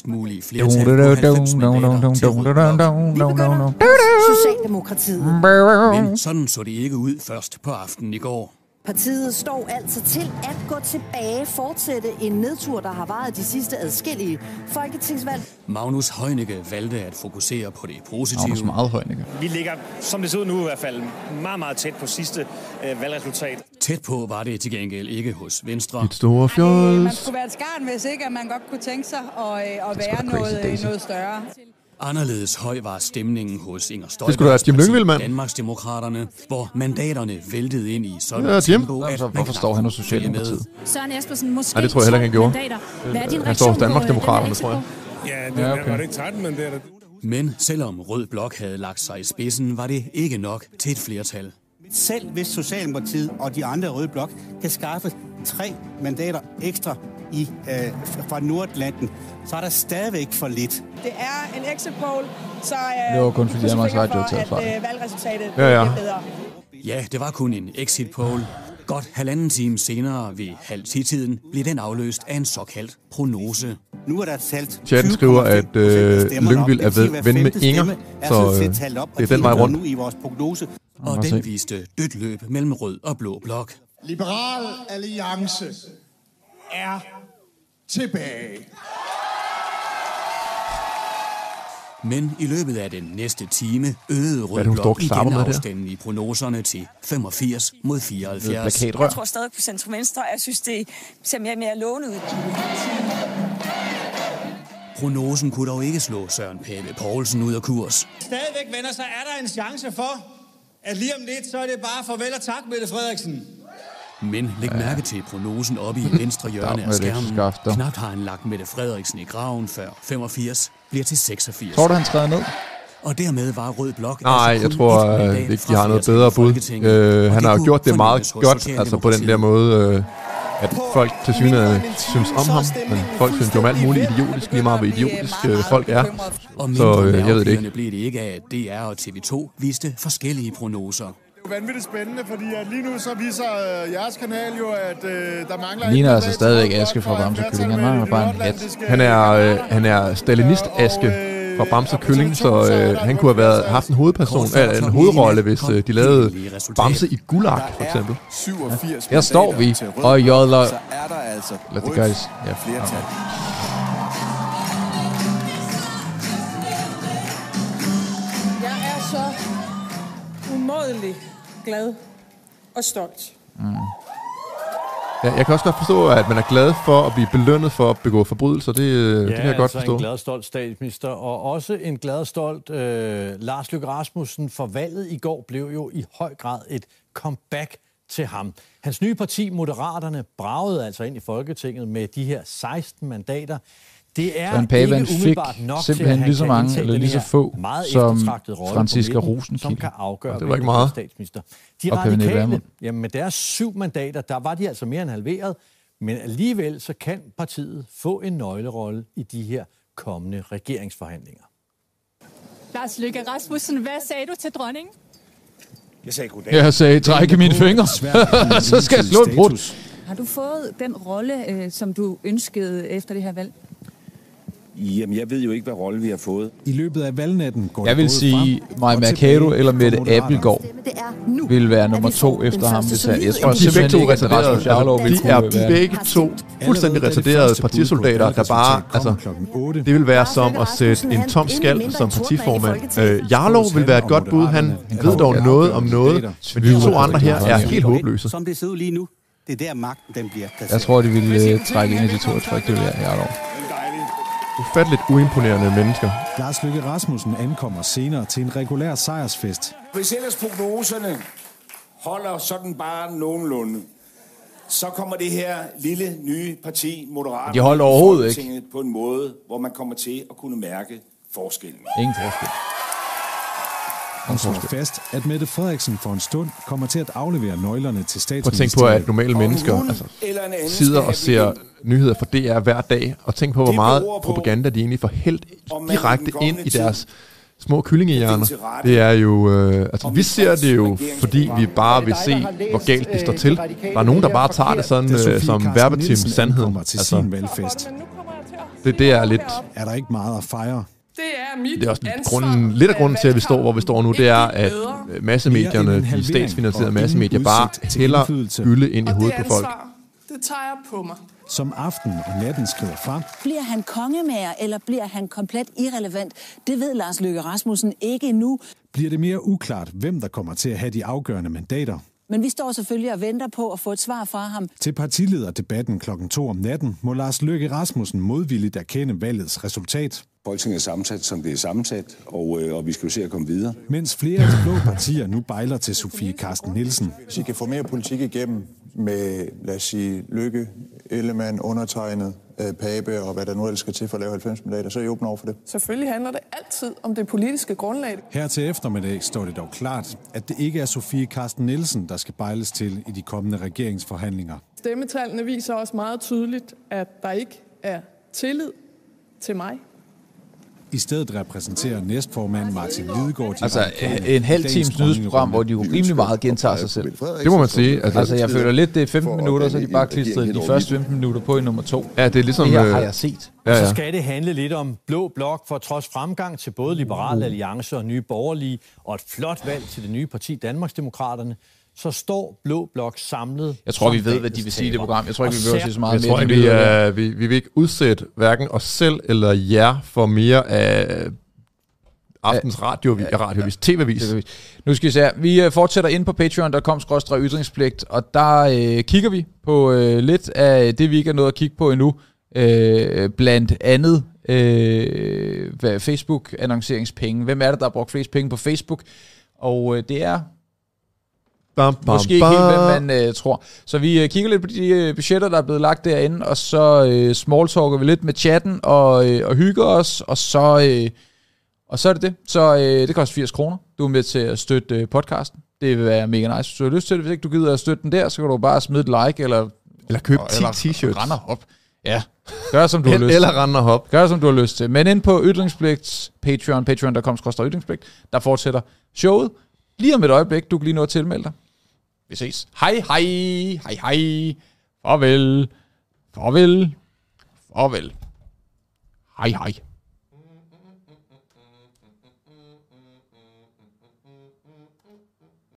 Socialdemokratiet. Men sådan så det ikke ud først på aftenen i går. Partiet står altså til at gå tilbage, fortsætte en nedtur, der har varet de sidste adskillige folketingsvalg. Magnus Heunicke valgte at fokusere på det positive. Magnus meget Heunicke. Vi ligger, som det ser ud nu i hvert fald, meget, meget tæt på sidste valgresultat. Tæt på var det til gengæld ikke hos Venstre. Et store fjols. Man skulle være et skarn, hvis ikke at man godt kunne tænke sig at være noget større. Anderledes høj var stemningen hos Inger Støjberg. Det skulle være Jim Lyngvild, mand. Danmarksdemokraterne, hvor mandaterne væltede ind i sådan et tempo. Hvorfor står han hos Socialdemokratiet? Søren Espersen, måske nej, det tror jeg heller ikke, han gjorde. Han står hos Danmarksdemokraterne, tror jeg. Ja, det var det ikke 13 mandater. Men selvom Rød Blok havde lagt sig i spidsen, var det ikke nok til et flertal. Selv hvis Socialdemokratiet og de andre Røde Blok kan skaffe 3 mandater ekstra fra Nordatlanten, så er der stadigvæk for lidt. Det er en exit poll, så det var kun fordi Danmarks Radio taget fra. Valgresultatet bliver bedre. Ja, det var kun en exit poll. Godt 1,5 time senere ved 9:30-tiden blev den afløst af en såkaldt prognose. Nu er der talt. Chatten skriver, at Lyngvild er ven med Inger, så det er den vej rundt. Nu i vores prognose. Og den viste dødt løb mellem rød og blå blok. Liberal Alliance er tilbage. Men i løbet af den næste time øgede Rød Blok igen afstanden i prognoserne til 85 mod 74. Jeg tror stadig på centrum-venstre. Jeg synes, det ser mere og mere lovende ud. Prognosen kunne dog ikke slå Søren Pape Poulsen ud af kurs. Stadigvæk, venner, så er der en chance for, at lige om lidt, så er det bare farvel og tak, Mette Frederiksen. Men læg mærke til prognosen oppe i venstre hjørne af skærmen. Knapt har han lagt Mette Frederiksen i graven, før 85 bliver til 86. Tror du, han træder ned? Og dermed var Rød Blok... Nej, jeg tror ikke, de har noget bedre bud. Han har jo gjort det meget godt, altså på den der måde, at folk til synligheden synes om ham, men folk synes jo om alt muligt idiotisk, lige meget hvor idiotiske folk er. Så jeg ved det ikke. Blev det ikke af, at DR og TV2 viste forskellige prognoser. Det er vanvittigt spændende, fordi lige nu så viser jeres kanal jo, at der mangler... Ligner altså stadigvæk Aske fra Bamse Kylling. Han mangler bare en hat. Han er stalinist Aske fra Bamse Kylling, så han kunne have haft en hovedrolle, hvis de lavede Bamse i Gulag, for eksempel. 87 her står vi og jodler... Så er der altså flertal. Jeg er så umådelig glad og stolt. Ja, jeg kan også godt forstå, at man er glad for at blive belønnet for at begå forbrydelser. Det kan jeg godt forstå. Ja, en glad og stolt statsminister, og også en glad og stolt Lars Løkke Rasmussen, for valget i går blev jo i høj grad et comeback til ham. Hans nye parti, Moderaterne, bragede altså ind i Folketinget med de her 16 mandater. Det er ikke umiddelbart nok til, at han kan indtage den her meget eftertragtede rolle på midten, som kan afgøre, det var ikke meget. Statsminister. De radikale, jamen med deres 7 mandater, der var de altså mere end halveret, men alligevel så kan partiet få en nøglerolle i de her kommende regeringsforhandlinger. Lars Løkke Rasmussen, hvad sagde du til dronningen? Jeg sagde goddag. Jeg sagde, trække mine fingre, så skal jeg slå et brud. Har du fået den rolle, som du ønskede efter det her valg? Jamen, jeg ved jo ikke, hvad rolle vi har fået. I løbet af valgnatten går jeg vil sige, Mai Mercado eller Mette Abildgaard vil være nummer 2 efter ham. Jeg tror simpelthen ikke, at Rasmus Jarlov vil kunne være. De er begge to fuldstændig retarderede partisoldater, der bare, altså, det vil være som at sætte en tom skal som partiformand. Jarlov vil være et godt bud. Han ved dog noget om noget, men de to andre her er helt håbløse. Som det ser ud lige nu, det er der magten, den bliver placeret. Jeg tror, de vil trække ind i de to. Jeg tror ikke, det vil være Jarlov. Ufatteligt uimponerende mennesker. Lars Løkke Rasmussen ankommer senere til en regulær sejrsfest. Hvis ellers prognoserne holder sådan bare nogenlunde, så kommer det her lille nye parti, Moderaterne, de holder overhovedet ikke på en måde, hvor man kommer til at kunne mærke forskellen. Ingen forskel. Han slår fast, at Mette Frederiksen for en stund kommer til at aflevere nøglerne til statsministeriet. Prøv at tænke på, at normale mennesker sidder og ser nyheder fra DR hver dag, og tænk på, hvor meget propaganda de egentlig får hældt direkte ind i deres små kyllingehjerner. Det er jo, vi ser det jo, fordi vi bare vil se, hvor galt det står til. Der er nogen, der bare tager det sådan som verbatim sandheden. Altså, det er lidt. Er der ikke meget at fejre? Det er også lidt af grunden til, at vi står, hvor vi står nu, det er, at massemedierne, de statsfinansierede massemedier, bare hælder gylde ind i hovedet på folk. Det tager jeg på mig. Som Aften og Natten skriver frem. Bliver han kongemager, eller bliver han komplet irrelevant? Det ved Lars Løkke Rasmussen ikke endnu. Bliver det mere uklart, hvem der kommer til at have de afgørende mandater? Men vi står selvfølgelig og venter på at få et svar fra ham. Til partilederdebatten 2:00 om natten må Lars Løkke Rasmussen modvilligt erkende valgets resultat. Folketinget er sammensat, som det er sammensat, og vi skal jo se at komme videre. Mens flere af de blå partier nu bejler til Sofie Carsten Nielsen. Hvis I kan få mere politik igennem med, lad os sige, Løkke, Ellemann, undertegnet, Pape og hvad der nu ellers skal til for at lave 90 mandater, så er I åbne over for det. Selvfølgelig handler det altid om det politiske grundlag. Her til eftermiddag står det dog klart, at det ikke er Sofie Carsten Nielsen, der skal bejles til i de kommende regeringsforhandlinger. Stemmetallene viser også meget tydeligt, at der ikke er tillid til mig. I stedet repræsenterer næstformand Martin Lidegaard... Altså en halv times nyhedsprogram, hvor de jo rimelig meget gentager sig selv. Det må man sige. Altså jeg føler lidt, det er 15 minutter, så er de bare klistret de første 15 minutter på i nummer 2. Ja, det er ligesom... Det her har jeg set. Ja. Så skal det handle lidt om Blå Blok, for trods fremgang til både Liberal Alliance og Nye Borgerlige, og et flot valg til det nye parti Danmarksdemokraterne, så står Blå Blok samlet. Jeg tror, vi ved, hvad de vil sige i det program. Jeg tror ikke, vi vil sige så meget mere. Jeg tror ikke, vi vil ikke udsætte hverken os selv eller jer for mere af aftens radiovis, tv-vis. Nu skal vi se her. Vi fortsætter ind på patreon.com/ytringspligt, og der kigger vi på lidt af det, vi ikke har nået at kigge på endnu. Blandt andet Facebook-annonceringspenge. Hvem er det, der har brugt flest penge på Facebook? Og det er... Måske ikke helt, hvad man tror. Så vi kigger lidt på de budgetter, der er blevet lagt derinde, og så smalltalker vi lidt med chatten og hygger os, og så er det det. Så det koster 80 kroner. Du er med til at støtte podcasten. Det vil være mega nice, hvis du har lyst til det. Hvis ikke du gider at støtte den der, så kan du bare smide et like, eller købe 10 t-shirts. Render op. Ja, gør som du har lyst til. Eller render hop. Gør som du har lyst til. Men ind på Ytringspligt, patreon.com/ytringspligt, der fortsætter showet. Lige om et øjeblik, du kan lige nå at tilmelde dig. Vi ses. Hej, hej, hej, hej. Farvel. Farvel. Farvel. Hej, hej.